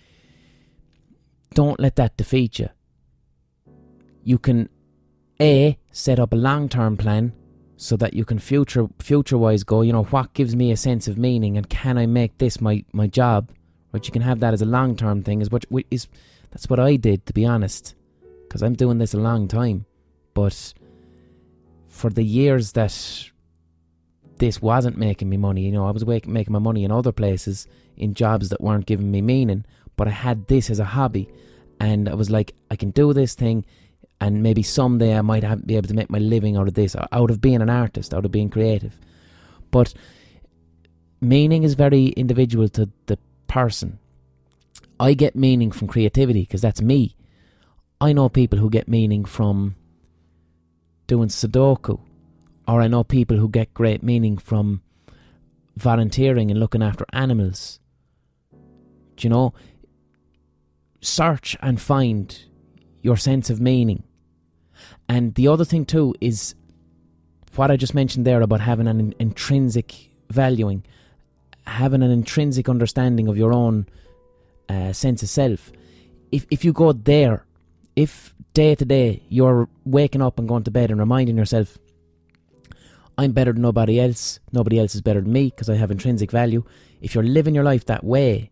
don't let that defeat you. You can, A, set up a long-term plan so that you can future future-wise go, you know, what gives me a sense of meaning, and can I make this my, my job? Right? You can have that as a long-term thing. Is what is That's what I did, to be honest, because I'm doing this a long time. But for the years that this wasn't making me money, you know, I was making my money in other places, in jobs that weren't giving me meaning, but I had this as a hobby, and I was like, I can do this thing, and maybe someday I might have, be able to make my living out of this, out of being an artist, out of being creative. But meaning is very individual to the person. I get meaning from creativity because that's me. I know people who get meaning from doing Sudoku, or I know people who get great meaning from volunteering and looking after animals. Do you know? Search and find your sense of meaning. And the other thing too is, what I just mentioned there about having an in- intrinsic valuing, having an intrinsic understanding of your own uh, sense of self. If if you go there, if day to day you're waking up and going to bed and reminding yourself, I'm better than nobody else, nobody else is better than me because I have intrinsic value. If you're living your life that way,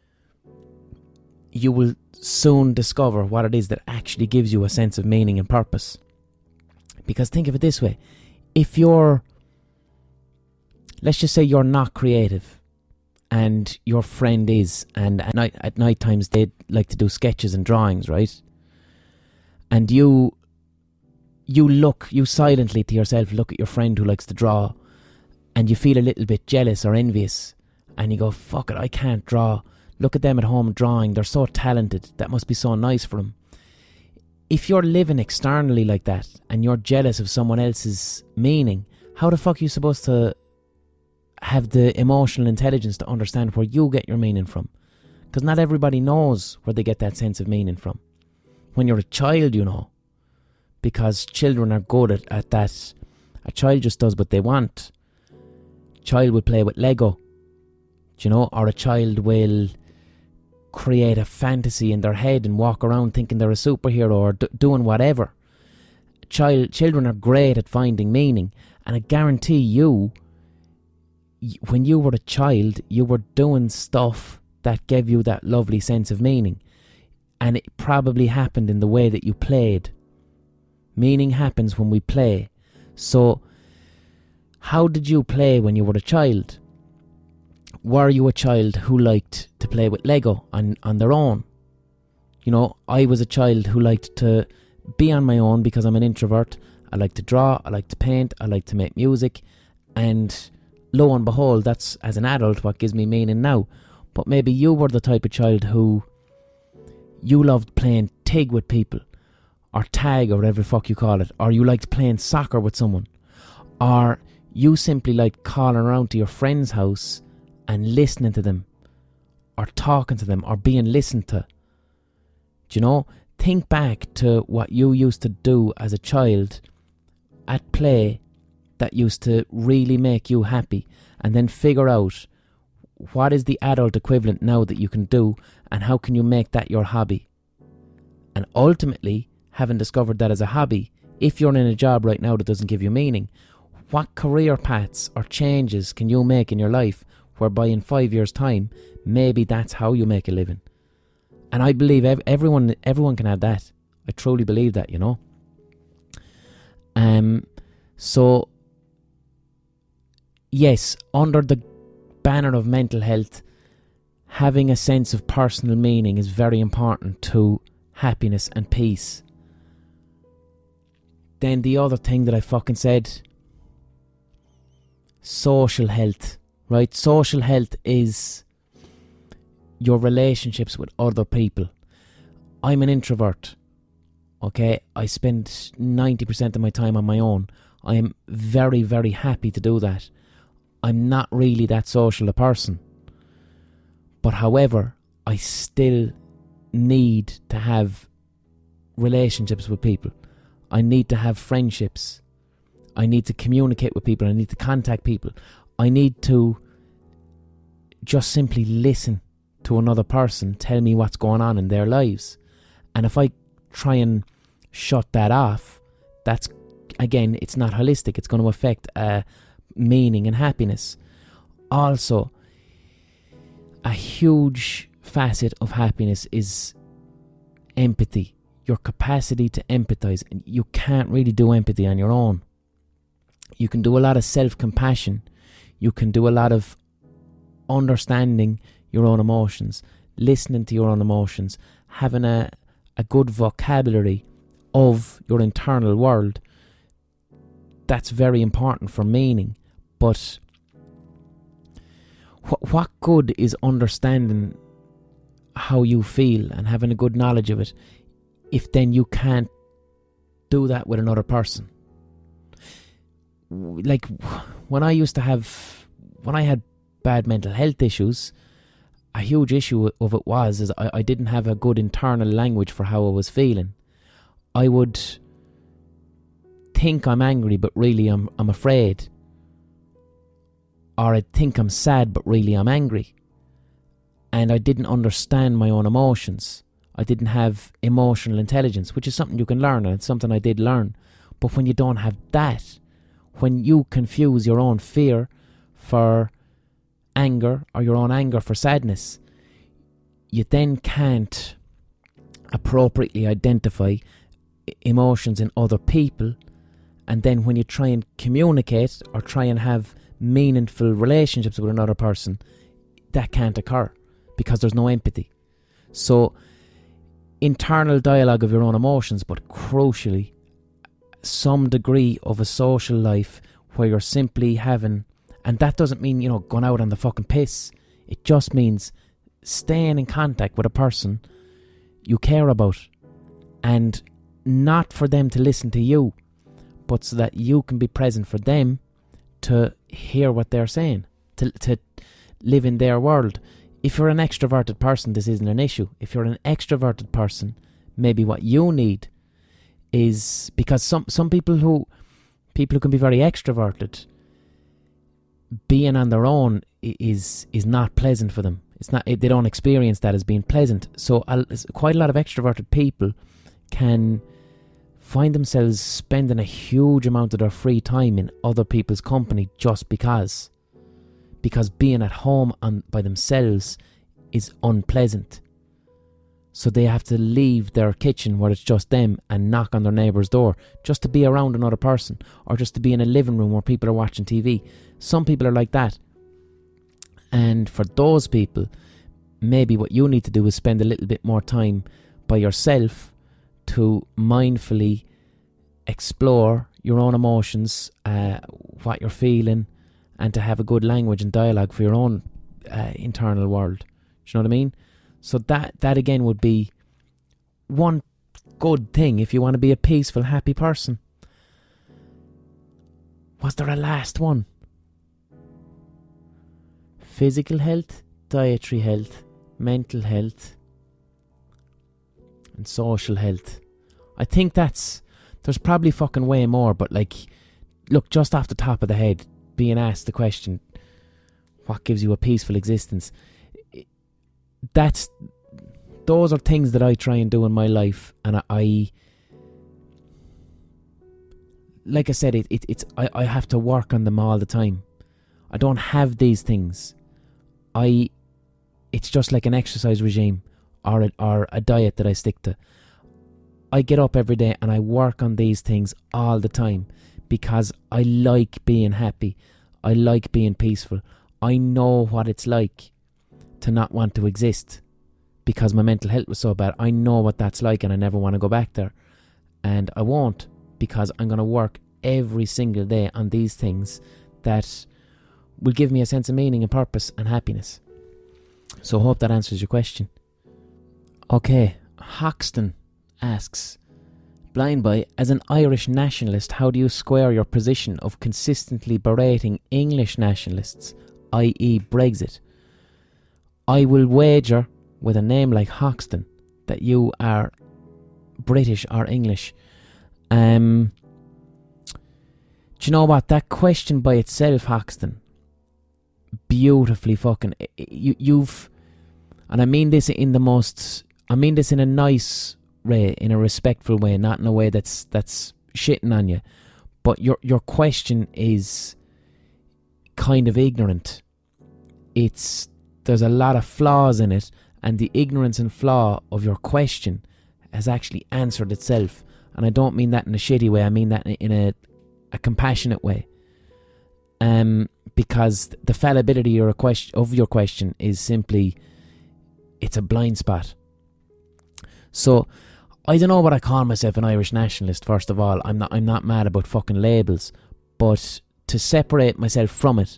you will soon discover what it is that actually gives you a sense of meaning and purpose. Because think of it this way, if you're, let's just say you're not creative and your friend is, and at night, at night times they like to do sketches and drawings, right? And you you look, you silently to yourself look at your friend who likes to draw, and you feel a little bit jealous or envious, and you go, fuck it, I can't draw. Look at them at home drawing, they're so talented, that must be so nice for them. If you're living externally like that, and you're jealous of someone else's meaning, how the fuck are you supposed to have the emotional intelligence to understand where you get your meaning from? Because not everybody knows where they get that sense of meaning from. When you're a child, you know. Because children are good at, at that. A child just does what they want. Child will play with Lego, you know, or a child will create a fantasy in their head and walk around thinking they're a superhero or d- doing whatever. Child, children are great at finding meaning, and I guarantee you, y- when you were a child, you were doing stuff that gave you that lovely sense of meaning, and it probably happened in the way that you played. Meaning happens when we play. So, how did you play when you were a child? Were you a child who liked to play with Lego on, on their own? You know, I was a child who liked to be on my own because I'm an introvert. I like to draw, I like to paint, I like to make music. And lo and behold, that's, as an adult, what gives me meaning now. But maybe you were the type of child who you loved playing tig with people, or tag, or whatever the fuck you call it, or you liked playing soccer with someone, or you simply liked calling around to your friend's house and listening to them, or talking to them, or being listened to. Do you know? Think back to what you used to do as a child at play that used to really make you happy, and then figure out what is the adult equivalent now that you can do, and how can you make that your hobby. And ultimately, having discovered that as a hobby, if you're in a job right now that doesn't give you meaning, what career paths or changes can you make in your life whereby in five years' time, maybe that's how you make a living? And I believe ev- everyone everyone can have that. I truly believe that, you know. Um. So, yes, under the banner of mental health, having a sense of personal meaning is very important to happiness and peace. Then the other thing that I fucking said, social health, right? Social health is your relationships with other people. I'm an introvert, okay? I spend ninety percent of my time on my own. I am very, very happy to do that. I'm not really that social a person. But however, I still need to have relationships with people. I need to have friendships. I need to communicate with people. I need to contact people. I need to just simply listen to another person tell me what's going on in their lives. And if I try and shut that off, that's, again, it's not holistic. It's going to affect uh, meaning and happiness. Also, a huge facet of happiness is empathy. Your capacity to empathize. You can't really do empathy on your own. You can do a lot of self-compassion. You can do a lot of understanding your own emotions, listening to your own emotions, having a, a good vocabulary of your internal world. That's very important for meaning. But wh- what good is understanding how you feel and having a good knowledge of it if then you can't do that with another person? Like, when I used to have, when I had bad mental health issues, a huge issue of it was is I, I didn't have a good internal language for how I was feeling. I would think I'm angry but really I'm I'm afraid. Or I think I'm sad but really I'm angry. And I didn't understand my own emotions. I didn't have emotional intelligence, which is something you can learn, and it's something I did learn. But when you don't have that, when you confuse your own fear for anger or your own anger for sadness, you then can't appropriately identify emotions in other people. And then when you try and communicate or try and have meaningful relationships with another person, that can't occur because there's no empathy. So internal dialogue of your own emotions, but crucially some degree of a social life where you're simply having, and that doesn't mean, you know, going out on the fucking piss. It just means staying in contact with a person you care about, and not for them to listen to you, but so that you can be present for them to hear what they're saying, to to live in their world. If you're an extroverted person, this isn't an issue. If you're an extroverted person, maybe what you need is, because some some people who people who can be very extroverted, being on their own is is not pleasant for them. It's not. They don't experience that as being pleasant. So I'll, quite a lot of extroverted people can find themselves spending a huge amount of their free time in other people's company just because. Because being at home on, by themselves is unpleasant. So they have to leave their kitchen where it's just them and knock on their neighbour's door just to be around another person, or just to be in a living room where people are watching T V. Some people are like that. And for those people, maybe what you need to do is spend a little bit more time by yourself to mindfully explore your own emotions, uh, what you're feeling, and to have a good language and dialogue for your own uh, internal world. Do you know what I mean? So that, that again would be one good thing if you want to be a peaceful, happy person. Was there a last one? Physical health, dietary health, mental health, and social health. I think that's... There's probably fucking way more, but like, look, just off the top of the head, being asked the question, what gives you a peaceful existence? That's... Those are things that I try and do in my life, and I... I like I said, it, it, it's I, I have to work on them all the time. I don't have these things. I, it's just like an exercise regime or a, or a diet that I stick to. I get up every day and I work on these things all the time because I like being happy. I like being peaceful. I know what it's like to not want to exist because my mental health was so bad. I know what that's like, and I never want to go back there. And I won't, because I'm going to work every single day on these things that will give me a sense of meaning and purpose and happiness. So I hope that answers your question. Okay, Hoxton asks, Blind Boy, as an Irish nationalist, how do you square your position of consistently berating English nationalists, that is Brexit? I will wager, with a name like Hoxton, that you are British or English. Um, do you know what? That question by itself, Hoxton, beautifully fucking... You, you've... And I mean this in the most... I mean this in a nice way, in a respectful way, not in a way that's that's shitting on you. But your your question is kind of ignorant. It's... There's a lot of flaws in it, and the ignorance and flaw of your question has actually answered itself. And I don't mean that in a shitty way, I mean that in a, a compassionate way. Um, because the fallibility of your, question, of your question is simply, it's a blind spot. So, I don't know what I call myself, an Irish nationalist, first of all. I'm not, I'm not mad about fucking labels. But to separate myself from it,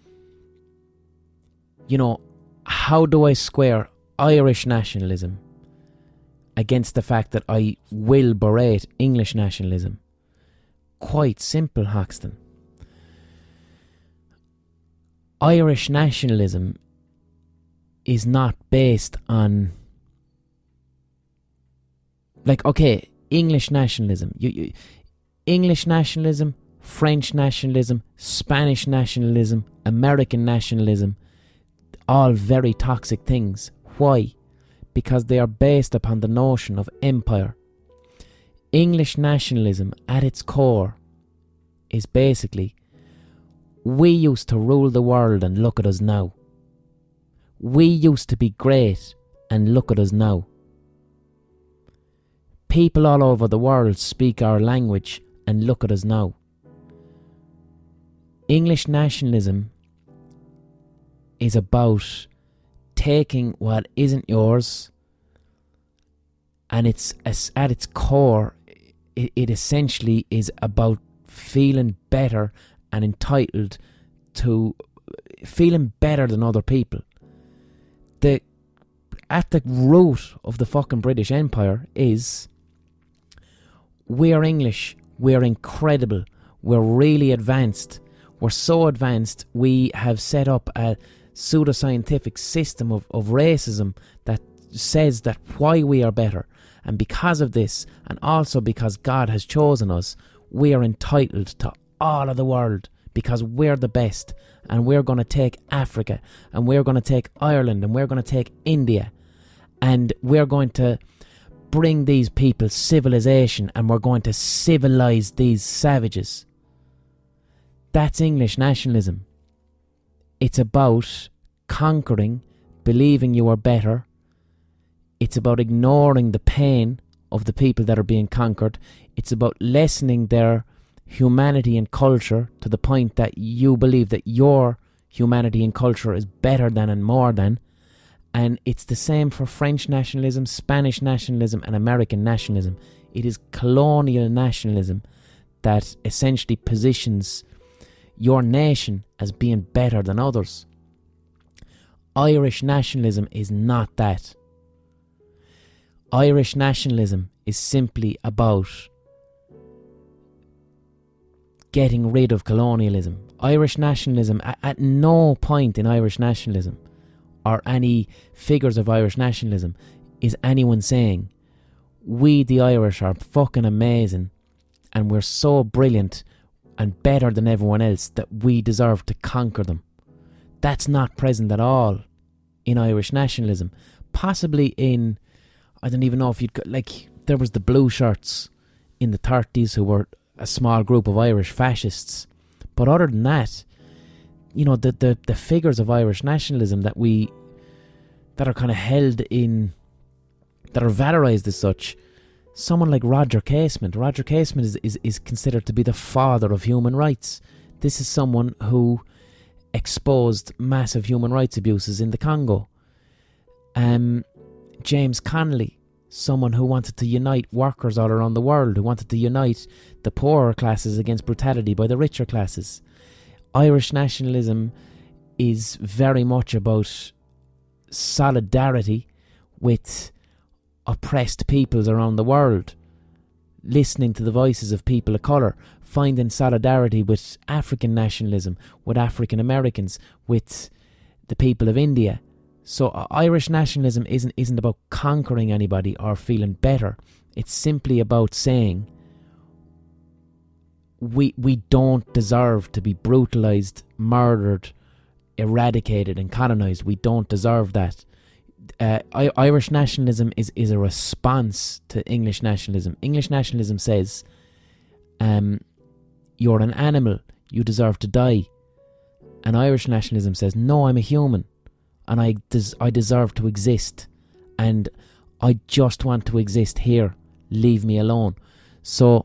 you know, how do I square Irish nationalism against the fact that I will berate English nationalism? Quite simple, Hoxton. Irish nationalism is not based on... Like, okay, English nationalism. You, you, English nationalism, French nationalism, Spanish nationalism, American nationalism, all very toxic things. Why? Because they are based upon the notion of empire. English nationalism at its core is basically, we used to rule the world and look at us now. We used to be great and look at us now. People all over the world speak our language and look at us now. English nationalism is about taking what isn't yours, and it's at its core, it, it essentially is about feeling better and entitled to feeling better than other people. The at the root of the fucking British Empire is, we're English, we're incredible, we're really advanced. We're so advanced, we have set up a pseudoscientific system of, of racism that says that why we are better. And because of this, and also because God has chosen us, we are entitled to all of the world because we're the best. And we're going to take Africa, and we're going to take Ireland, and we're going to take India. And we're going to bring these people civilization, and we're going to civilize these savages. That's English nationalism. It's about conquering, believing you are better. It's about ignoring the pain of the people that are being conquered. It's about lessening their humanity and culture to the point that you believe that your humanity and culture is better than and more than. And it's the same for French nationalism, Spanish nationalism, and American nationalism. It is colonial nationalism that essentially positions your nation as being better than others. Irish nationalism is not that. Irish nationalism is simply about getting rid of colonialism. Irish nationalism, at, at no point in Irish nationalism or any figures of Irish nationalism is anyone saying, we the Irish are fucking amazing and we're so brilliant and better than everyone else that we deserve to conquer them. That's not present at all in Irish nationalism. Possibly in, I don't even know if you'd, like, there was the blue shirts in the thirties who were a small group of Irish fascists. But other than that, you know, the, the, the figures of Irish nationalism that we, that are kind of held in, that are valorised as such, someone like Roger Casement. Roger Casement is, is, is considered to be the father of human rights. This is someone who exposed massive human rights abuses in the Congo. Um, James Connolly, someone who wanted to unite workers all around the world, who wanted to unite the poorer classes against brutality by the richer classes. Irish nationalism is very much about solidarity with oppressed peoples around the world, listening to the voices of people of colour, finding solidarity with African nationalism, with African Americans, with the people of India. So uh, Irish nationalism isn't isn't about conquering anybody or feeling better. It's simply about saying we we don't deserve to be brutalised, murdered, eradicated and colonised. We don't deserve that. Uh, I- Irish nationalism is, is a response to English nationalism. English nationalism says, um, you're an animal, you deserve to die. And Irish nationalism says, no, I'm a human, and I des- I deserve to exist, and I just want to exist here. Leave me alone. So,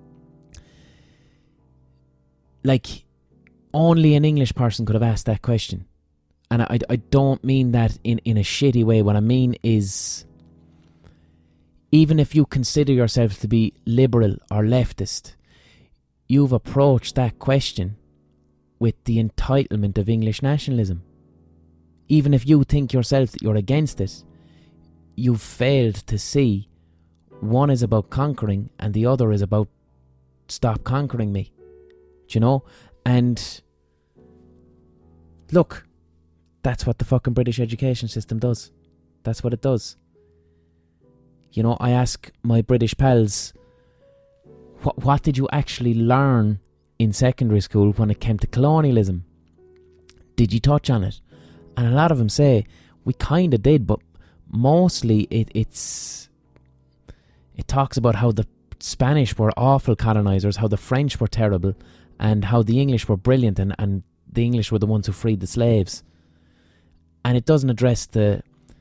like, only an English person could have asked that question. And I, I don't mean that in, in a shitty way. What I mean is, even if you consider yourself to be liberal or leftist, you've approached that question with the entitlement of English nationalism. Even if you think yourself that you're against it, you've failed to see one is about conquering and the other is about stop conquering me. Do you know? And look, that's what the fucking British education system does. That's what it does. You know, I ask my British pals, What, what did you actually learn in secondary school when it came to colonialism? Did you touch on it? And a lot of them say, we kind of did, but mostly it, it's... It talks about how the Spanish were awful colonizers, how the French were terrible, and how the English were brilliant, and, and the English were the ones who freed the slaves. And it doesn't address the...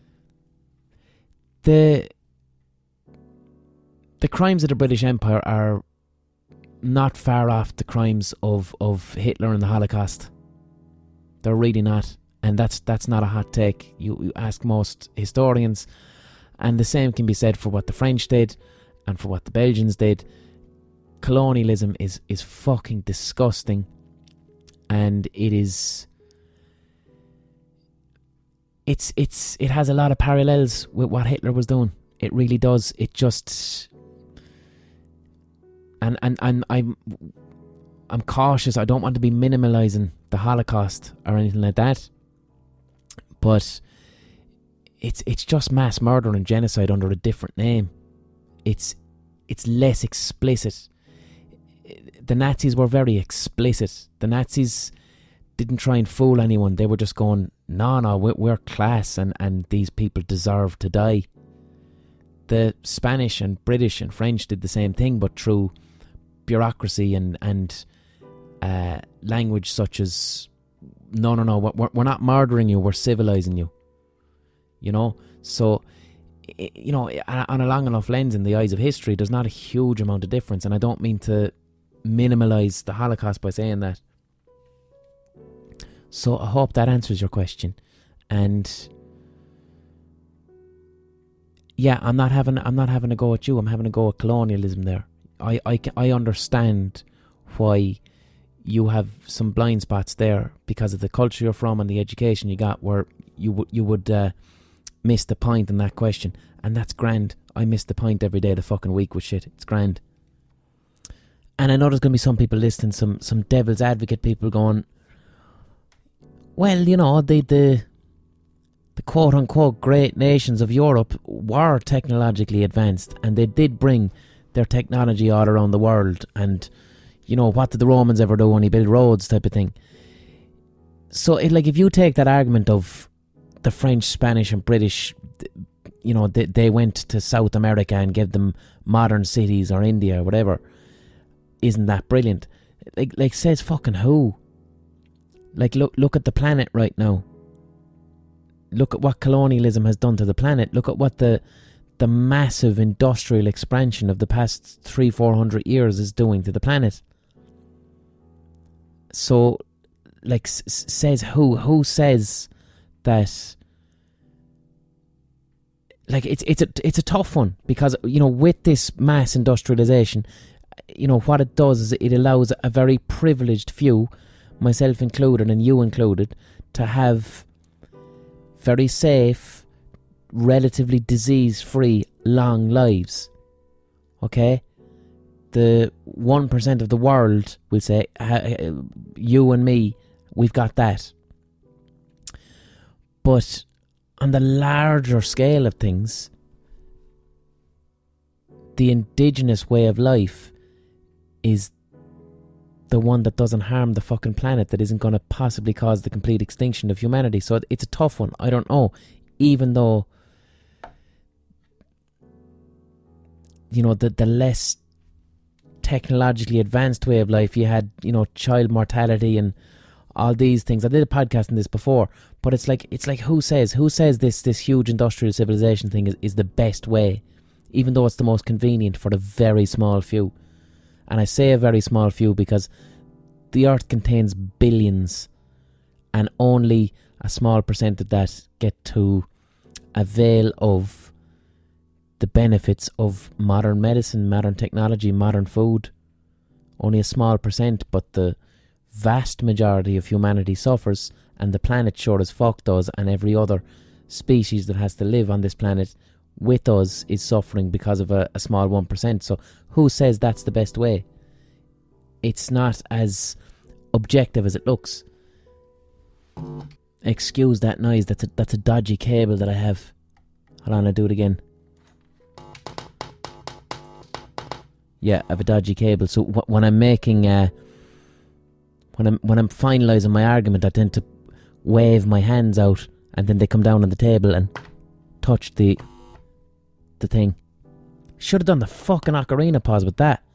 The... The crimes of the British Empire are not far off the crimes of, of Hitler and the Holocaust. They're really not. And that's that's not a hot take. You, you ask most historians, and the same can be said for what the French did and for what the Belgians did. Colonialism is, is fucking disgusting, and it is... It's it's it has a lot of parallels with what Hitler was doing. It really does. It just... And, and, and I'm I'm cautious. I don't want to be minimalising the Holocaust or anything like that. But it's it's just mass murder and genocide under a different name. It's it's less explicit. The Nazis were very explicit. The Nazis didn't try and fool anyone. They were just going, no, no, we're, we're class, and, and these people deserve to die. The Spanish and British and French did the same thing, but through bureaucracy and and uh, language such as, no, no, no, we're, we're not murdering you, we're civilising you. You know? So, you know, on a long enough lens in the eyes of history, there's not a huge amount of difference, and I don't mean to minimalise the Holocaust by saying that. So I hope that answers your question. And yeah, I'm not having I'm not having a go at you. I'm having a go at colonialism there. I, I, I understand why you have some blind spots there because of the culture you're from and the education you got, where you would you would uh, miss the point in that question, and that's grand. I miss the point every day of the fucking week with shit. It's grand. And I know there's going to be some people listening, some some devil's advocate people going, well, you know, the the the quote-unquote great nations of Europe were technologically advanced, and they did bring their technology all around the world. And, you know, what did the Romans ever do when he built roads type of thing? So, it, like, if you take that argument of the French, Spanish and British, you know, they, they went to South America and gave them modern cities, or India or whatever, isn't that brilliant? Like, like says fucking who? Like, look, look at the planet right now. Look at what colonialism has done to the planet. Look at what the the massive industrial expansion of the past three, four hundred years is doing to the planet. So, like, s- says who? Who says that? Like, it's it's a it's a tough one, because, you know, with this mass industrialization, you know, what it does is it allows a very privileged few, myself included and you included, to have very safe, relatively disease-free, long lives. Okay? The one percent of the world, we'll say, you and me, we've got that. But on the larger scale of things, the indigenous way of life is the one that doesn't harm the fucking planet, that isn't going to possibly cause the complete extinction of humanity. So it's a tough one. I don't know. Even though, you know, the, the less technologically advanced way of life, you had, you know, child mortality and all these things. I did a podcast on this before, but it's like, it's like who says, who says this, this huge industrial civilization thing is, is the best way, even though it's the most convenient for the very small few. And I say a very small few because the earth contains billions, and only a small percent of that get to avail of the benefits of modern medicine, modern technology, modern food. Only a small percent, but the vast majority of humanity suffers, and the planet sure as fuck does, and every other species that has to live on this planet with us is suffering because of a, a small one percent. So who says that's the best way? It's not as objective as it looks. Excuse that noise, that's a, that's a dodgy cable that I have. Hold on, I'll do it again. Yeah, I have a dodgy cable. So wh- when I'm making, uh, when I'm when I'm finalising my argument, I tend to wave my hands out, and then they come down on the table and touch the the thing. Should have done the fucking ocarina pause with that.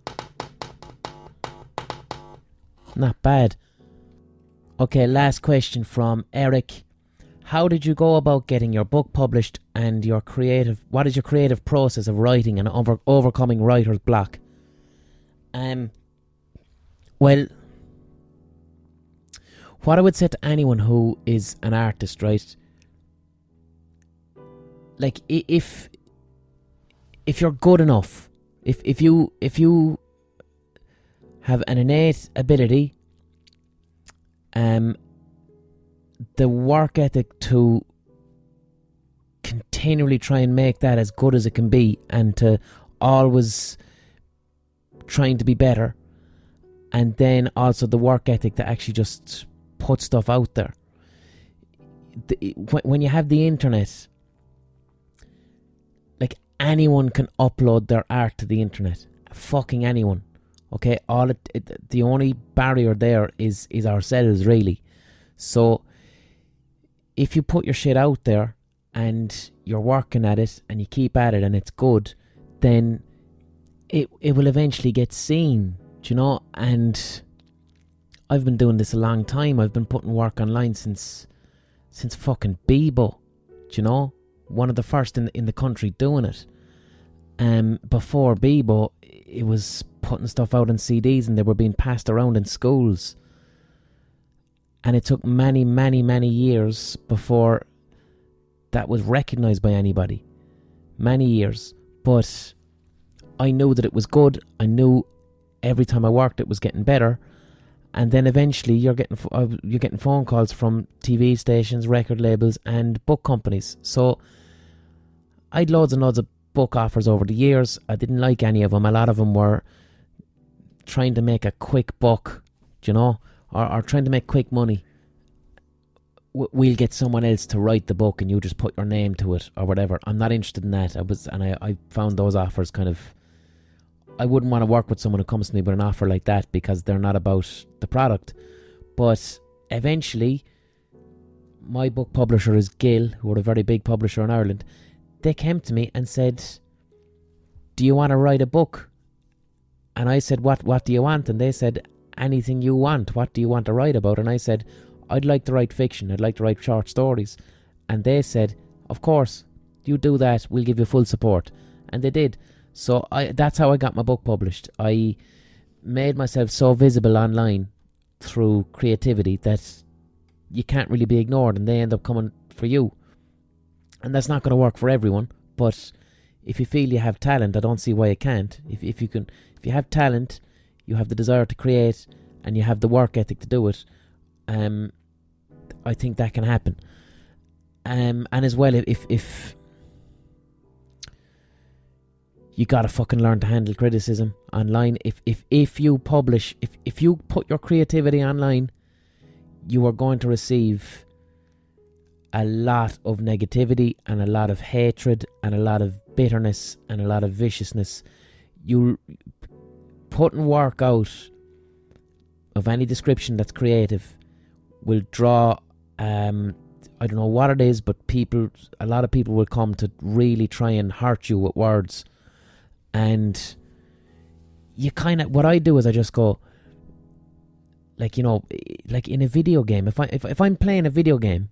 Not bad. Okay, last question from Eric. How did you go about getting your book published, and your creative? What is your creative process of writing and over, overcoming writer's block? Um. Well, what I would say to anyone who is an artist, right? Like, if if you're good enough, if if you if you have an innate ability, um. the work ethic to continually try and make that as good as it can be, and to always trying to be better, and then also the work ethic to actually just put stuff out there. The, when you have the internet, like, anyone can upload their art to the internet. Fucking anyone. Okay, all it, it the only barrier there is is ourselves, really. So if you put your shit out there and you're working at it and you keep at it and it's good, then it it will eventually get seen, do you know? And I've been doing this a long time. I've been putting work online since since fucking Bebo, do you know? One of the first in the, in the country doing it. Um, before Bebo, it was putting stuff out on C Ds and they were being passed around in schools. And it took many, many, many years before that was recognised by anybody. Many years. But I knew that it was good. I knew every time I worked it was getting better. And then eventually you're getting uh, you're getting phone calls from T V stations, record labels and book companies. So I had loads and loads of book offers over the years. I didn't like any of them. A lot of them were trying to make a quick buck, do you know? Or, or trying to make quick money. We'll get someone else to write the book and you just put your name to it or whatever. I'm not interested in that. I was, and I, I found those offers kind of... I wouldn't want to work with someone who comes to me with an offer like that because they're not about the product. But eventually, my book publisher is Gill, who are a very big publisher in Ireland. They came to me and said, do you want to write a book? And I said, what, what do you want? And they said, anything you want. What do you want to write about? And I said, I'd like to write fiction. I'd like to write short stories. And they said, of course, you do that. We'll give you full support. And they did. So I that's how I got my book published. I made myself so visible online through creativity that you can't really be ignored, and they end up coming for you. And that's not going to work for everyone, but if you feel you have talent, I don't see why you can't. If if you can, if you have talent, you have the desire to create, and you have the work ethic to do it, um, I think that can happen. Um, and as well, if if you gotta fucking learn to handle criticism online. If if if you publish, if if you put your creativity online, you are going to receive a lot of negativity and a lot of hatred and a lot of bitterness and a lot of viciousness. You putting work out of any description that's creative will draw, um, I don't know what it is, but people, a lot of people will come to really try and hurt you with words. And you kind of, what I do is I just go, like, you know, like in a video game, if I if if I'm playing a video game,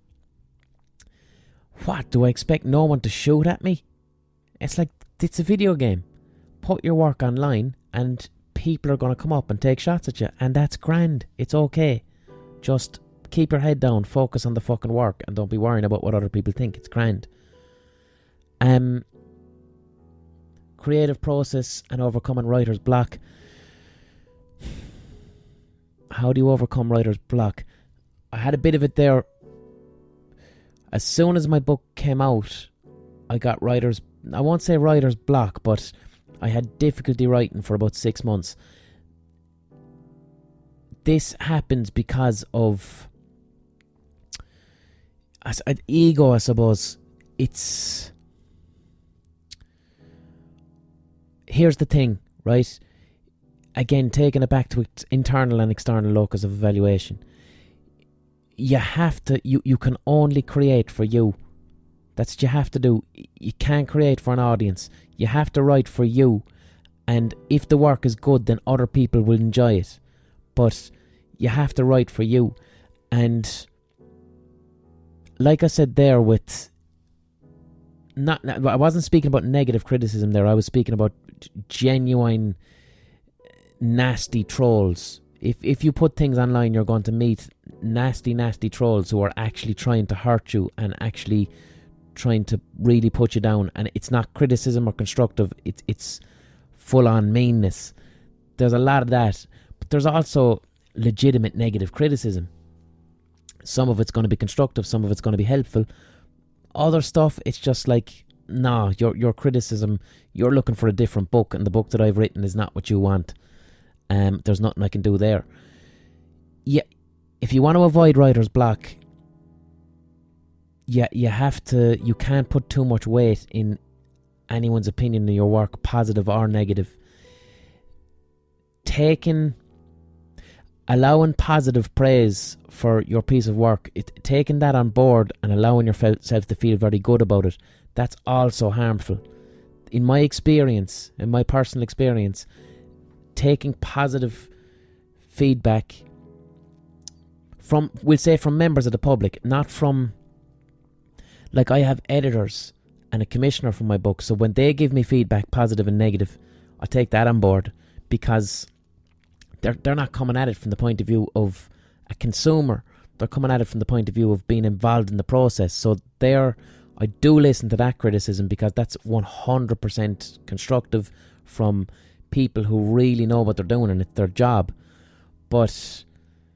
what do I expect? No one to shoot at me? It's like, it's a video game. Put your work online and people are going to come up and take shots at you, and that's grand. It's okay. Just keep your head down, focus on the fucking work, and don't be worrying about what other people think. It's grand. Um, creative process and overcoming writer's block. How do you overcome writer's block? I had a bit of it there. As soon as my book came out, I got writer's, I won't say writer's block, but I had difficulty writing for about six months. This happens because of as, uh, ego, I suppose. It's... Here's the thing. right? Again, taking it back to its internal and external locus of evaluation. You have to, you, you can only create for you. That's what you have to do. You can't create for an audience. You have to write for you. And if the work is good, then other people will enjoy it. But you have to write for you. And like I said there with... Not, I wasn't speaking about negative criticism there. I was speaking about genuine, nasty trolls. If if you put things online, you're going to meet nasty, nasty trolls who are actually trying to hurt you and actually trying to really put you down. And it's not criticism or constructive. It's it's full-on meanness. There's a lot of that. But there's also legitimate negative criticism. Some of it's going to be constructive. Some of it's going to be helpful. Other stuff, it's just like, nah, your your criticism, you're looking for a different book, and the book that I've written is not what you want. Um, there's nothing I can do there. Yeah, if you want to avoid writer's block, yeah, you have to. You can't put too much weight in anyone's opinion of your work, positive or negative. Taking, allowing positive praise for your piece of work, it, taking that on board and allowing yourself to feel very good about it, that's also harmful. In my experience, in my personal experience, taking positive feedback from, we'll say from members of the public, not from, like I have editors and a commissioner for my book, so when they give me feedback, positive and negative, I take that on board, because they're they're not coming at it from the point of view of a consumer. They're coming at it from the point of view of being involved in the process. So they're, I do listen to that criticism, because that's one hundred percent constructive from people who really know what they're doing and it's their job. But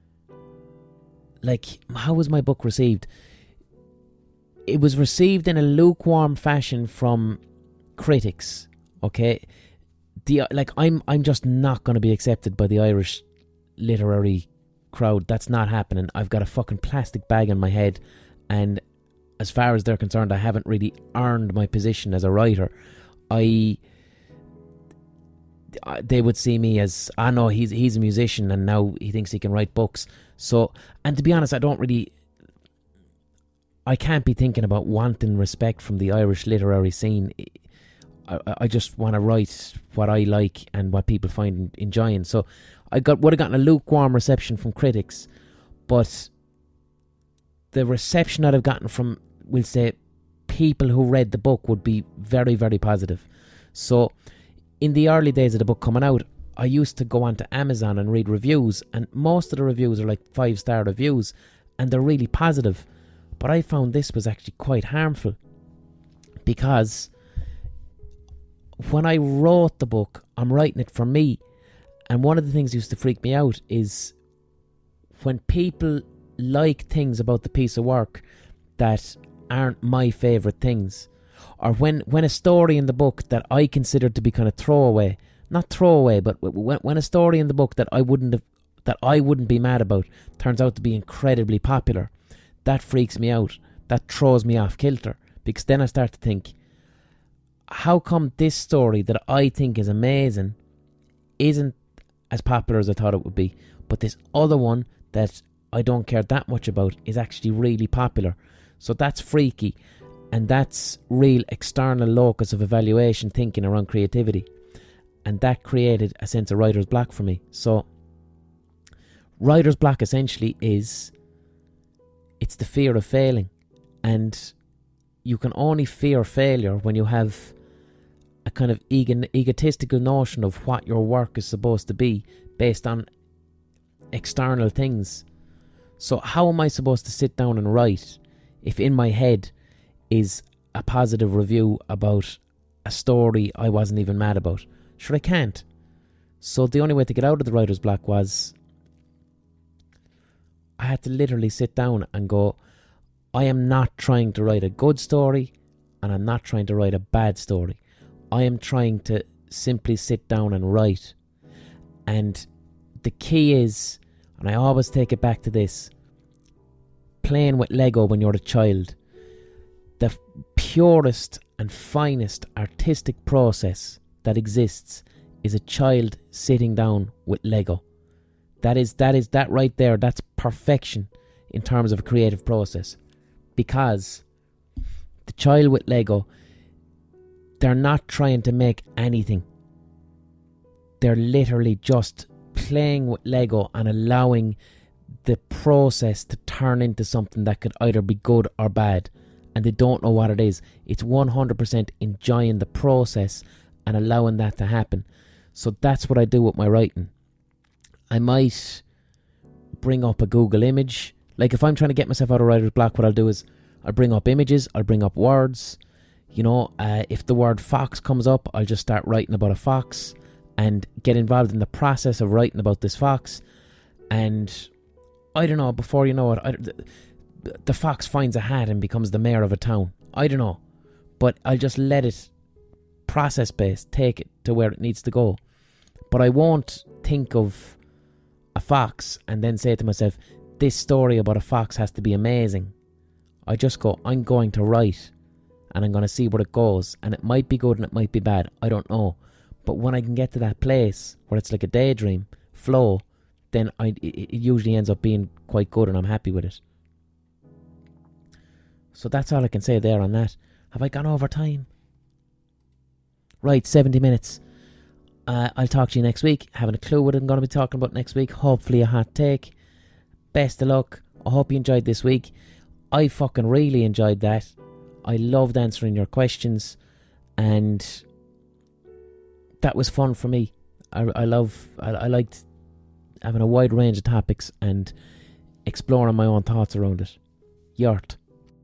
like, how was my book received? It was received in a lukewarm fashion from critics. Okay, the like I'm I'm just not going to be accepted by the Irish literary crowd. That's not happening. I've got a fucking plastic bag on my head, and as far as they're concerned, I haven't really earned my position as a writer. I they would see me as, I know he's he's a musician and now he thinks he can write books. So, and to be honest, I don't really, I can't be thinking about wanting respect from the Irish literary scene. I, I just want to write what I like and what people find enjoying. So I got would have gotten a lukewarm reception from critics, but the reception that I've gotten from, we'll say, people who read the book would be very, very positive. So in the early days of the book coming out, I used to go onto Amazon and read reviews, and most of the reviews are like five-star reviews, and they're really positive. But I found this was actually quite harmful, because when I wrote the book, I'm writing it for me, and one of the things that used to freak me out is when people like things about the piece of work that aren't my favourite things, or when, when a story in the book that I considered to be kind of throwaway, not throwaway, but when, when a story in the book that I wouldn't have, that I wouldn't be mad about turns out to be incredibly popular, that freaks me out. That throws me off kilter, because then I start to think, how come this story that I think is amazing isn't as popular as I thought it would be, but this other one that I don't care that much about is actually really popular? So that's freaky, and that's real external locus of evaluation thinking around creativity, and that created a sense of writer's block for me. So writer's block essentially is, it's the fear of failing, and you can only fear failure when you have a kind of ego- egotistical notion of what your work is supposed to be based on external things. So how am I supposed to sit down and write if in my head is a positive review about a story I wasn't even mad about? Sure, I can't. So the only way to get out of the writer's block was I had to literally sit down and go, I am not trying to write a good story, and I'm not trying to write a bad story. I am trying to simply sit down and write. And the key is, and I always take it back to this, playing with Lego when you're a child. The purest and finest artistic process that exists is a child sitting down with Lego. That is, that is, that right there, that's perfection in terms of a creative process. Because the child with Lego, they're not trying to make anything. They're literally just playing with Lego and allowing the process to turn into something that could either be good or bad. And they don't know what it is. It's one hundred percent enjoying the process and allowing that to happen. So that's what I do with my writing. I might bring up a Google image. Like if I'm trying to get myself out of writer's block, what I'll do is I'll bring up images, I'll bring up words. You know, uh, if the word fox comes up, I'll just start writing about a fox and get involved in the process of writing about this fox. And I don't know, before you know it, I, the, the fox finds a hat and becomes the mayor of a town. I don't know. But I'll just let it, process-based, take it to where it needs to go. But I won't think of a fox and then say to myself, this story about a fox has to be amazing. I just go, I'm going to write and I'm going to see where it goes. And it might be good and it might be bad. I don't know. But when I can get to that place where it's like a daydream flow, then I, it, it usually ends up being quite good and I'm happy with it. So that's all I can say there on that. Have I gone over time? Right, seventy minutes. Uh, I'll talk to you next week. Having a clue what I'm going to be talking about next week. Hopefully a hot take. Best of luck. I hope you enjoyed this week. I fucking really enjoyed that. I loved answering your questions. And that was fun for me. I, I love, I, I liked having a wide range of topics and exploring my own thoughts around it. Yurt.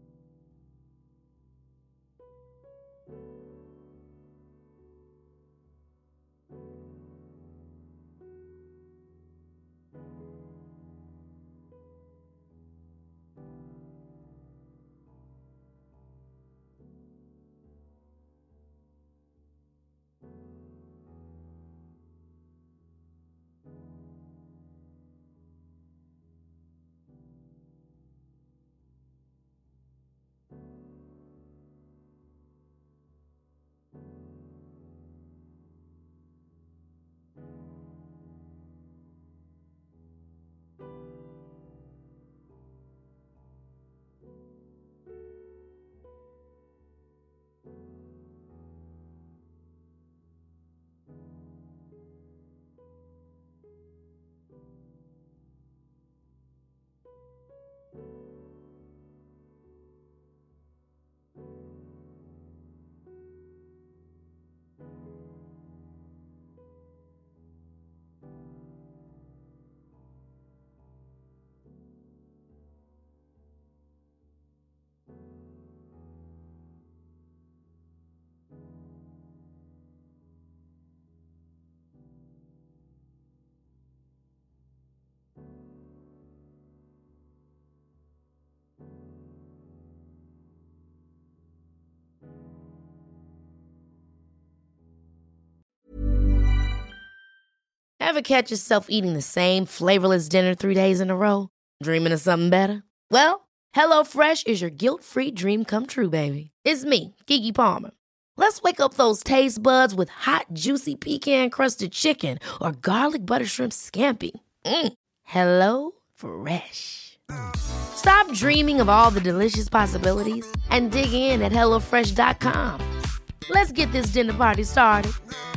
Ever catch yourself eating the same flavorless dinner three days in a row? Dreaming of something better? Well, HelloFresh is your guilt-free dream come true, baby. It's me, Keke Palmer. Let's wake up those taste buds with hot, juicy pecan-crusted chicken or garlic butter shrimp scampi. Mm. Hello Fresh. Stop dreaming of all the delicious possibilities and dig in at hello fresh dot com. Let's get this dinner party started.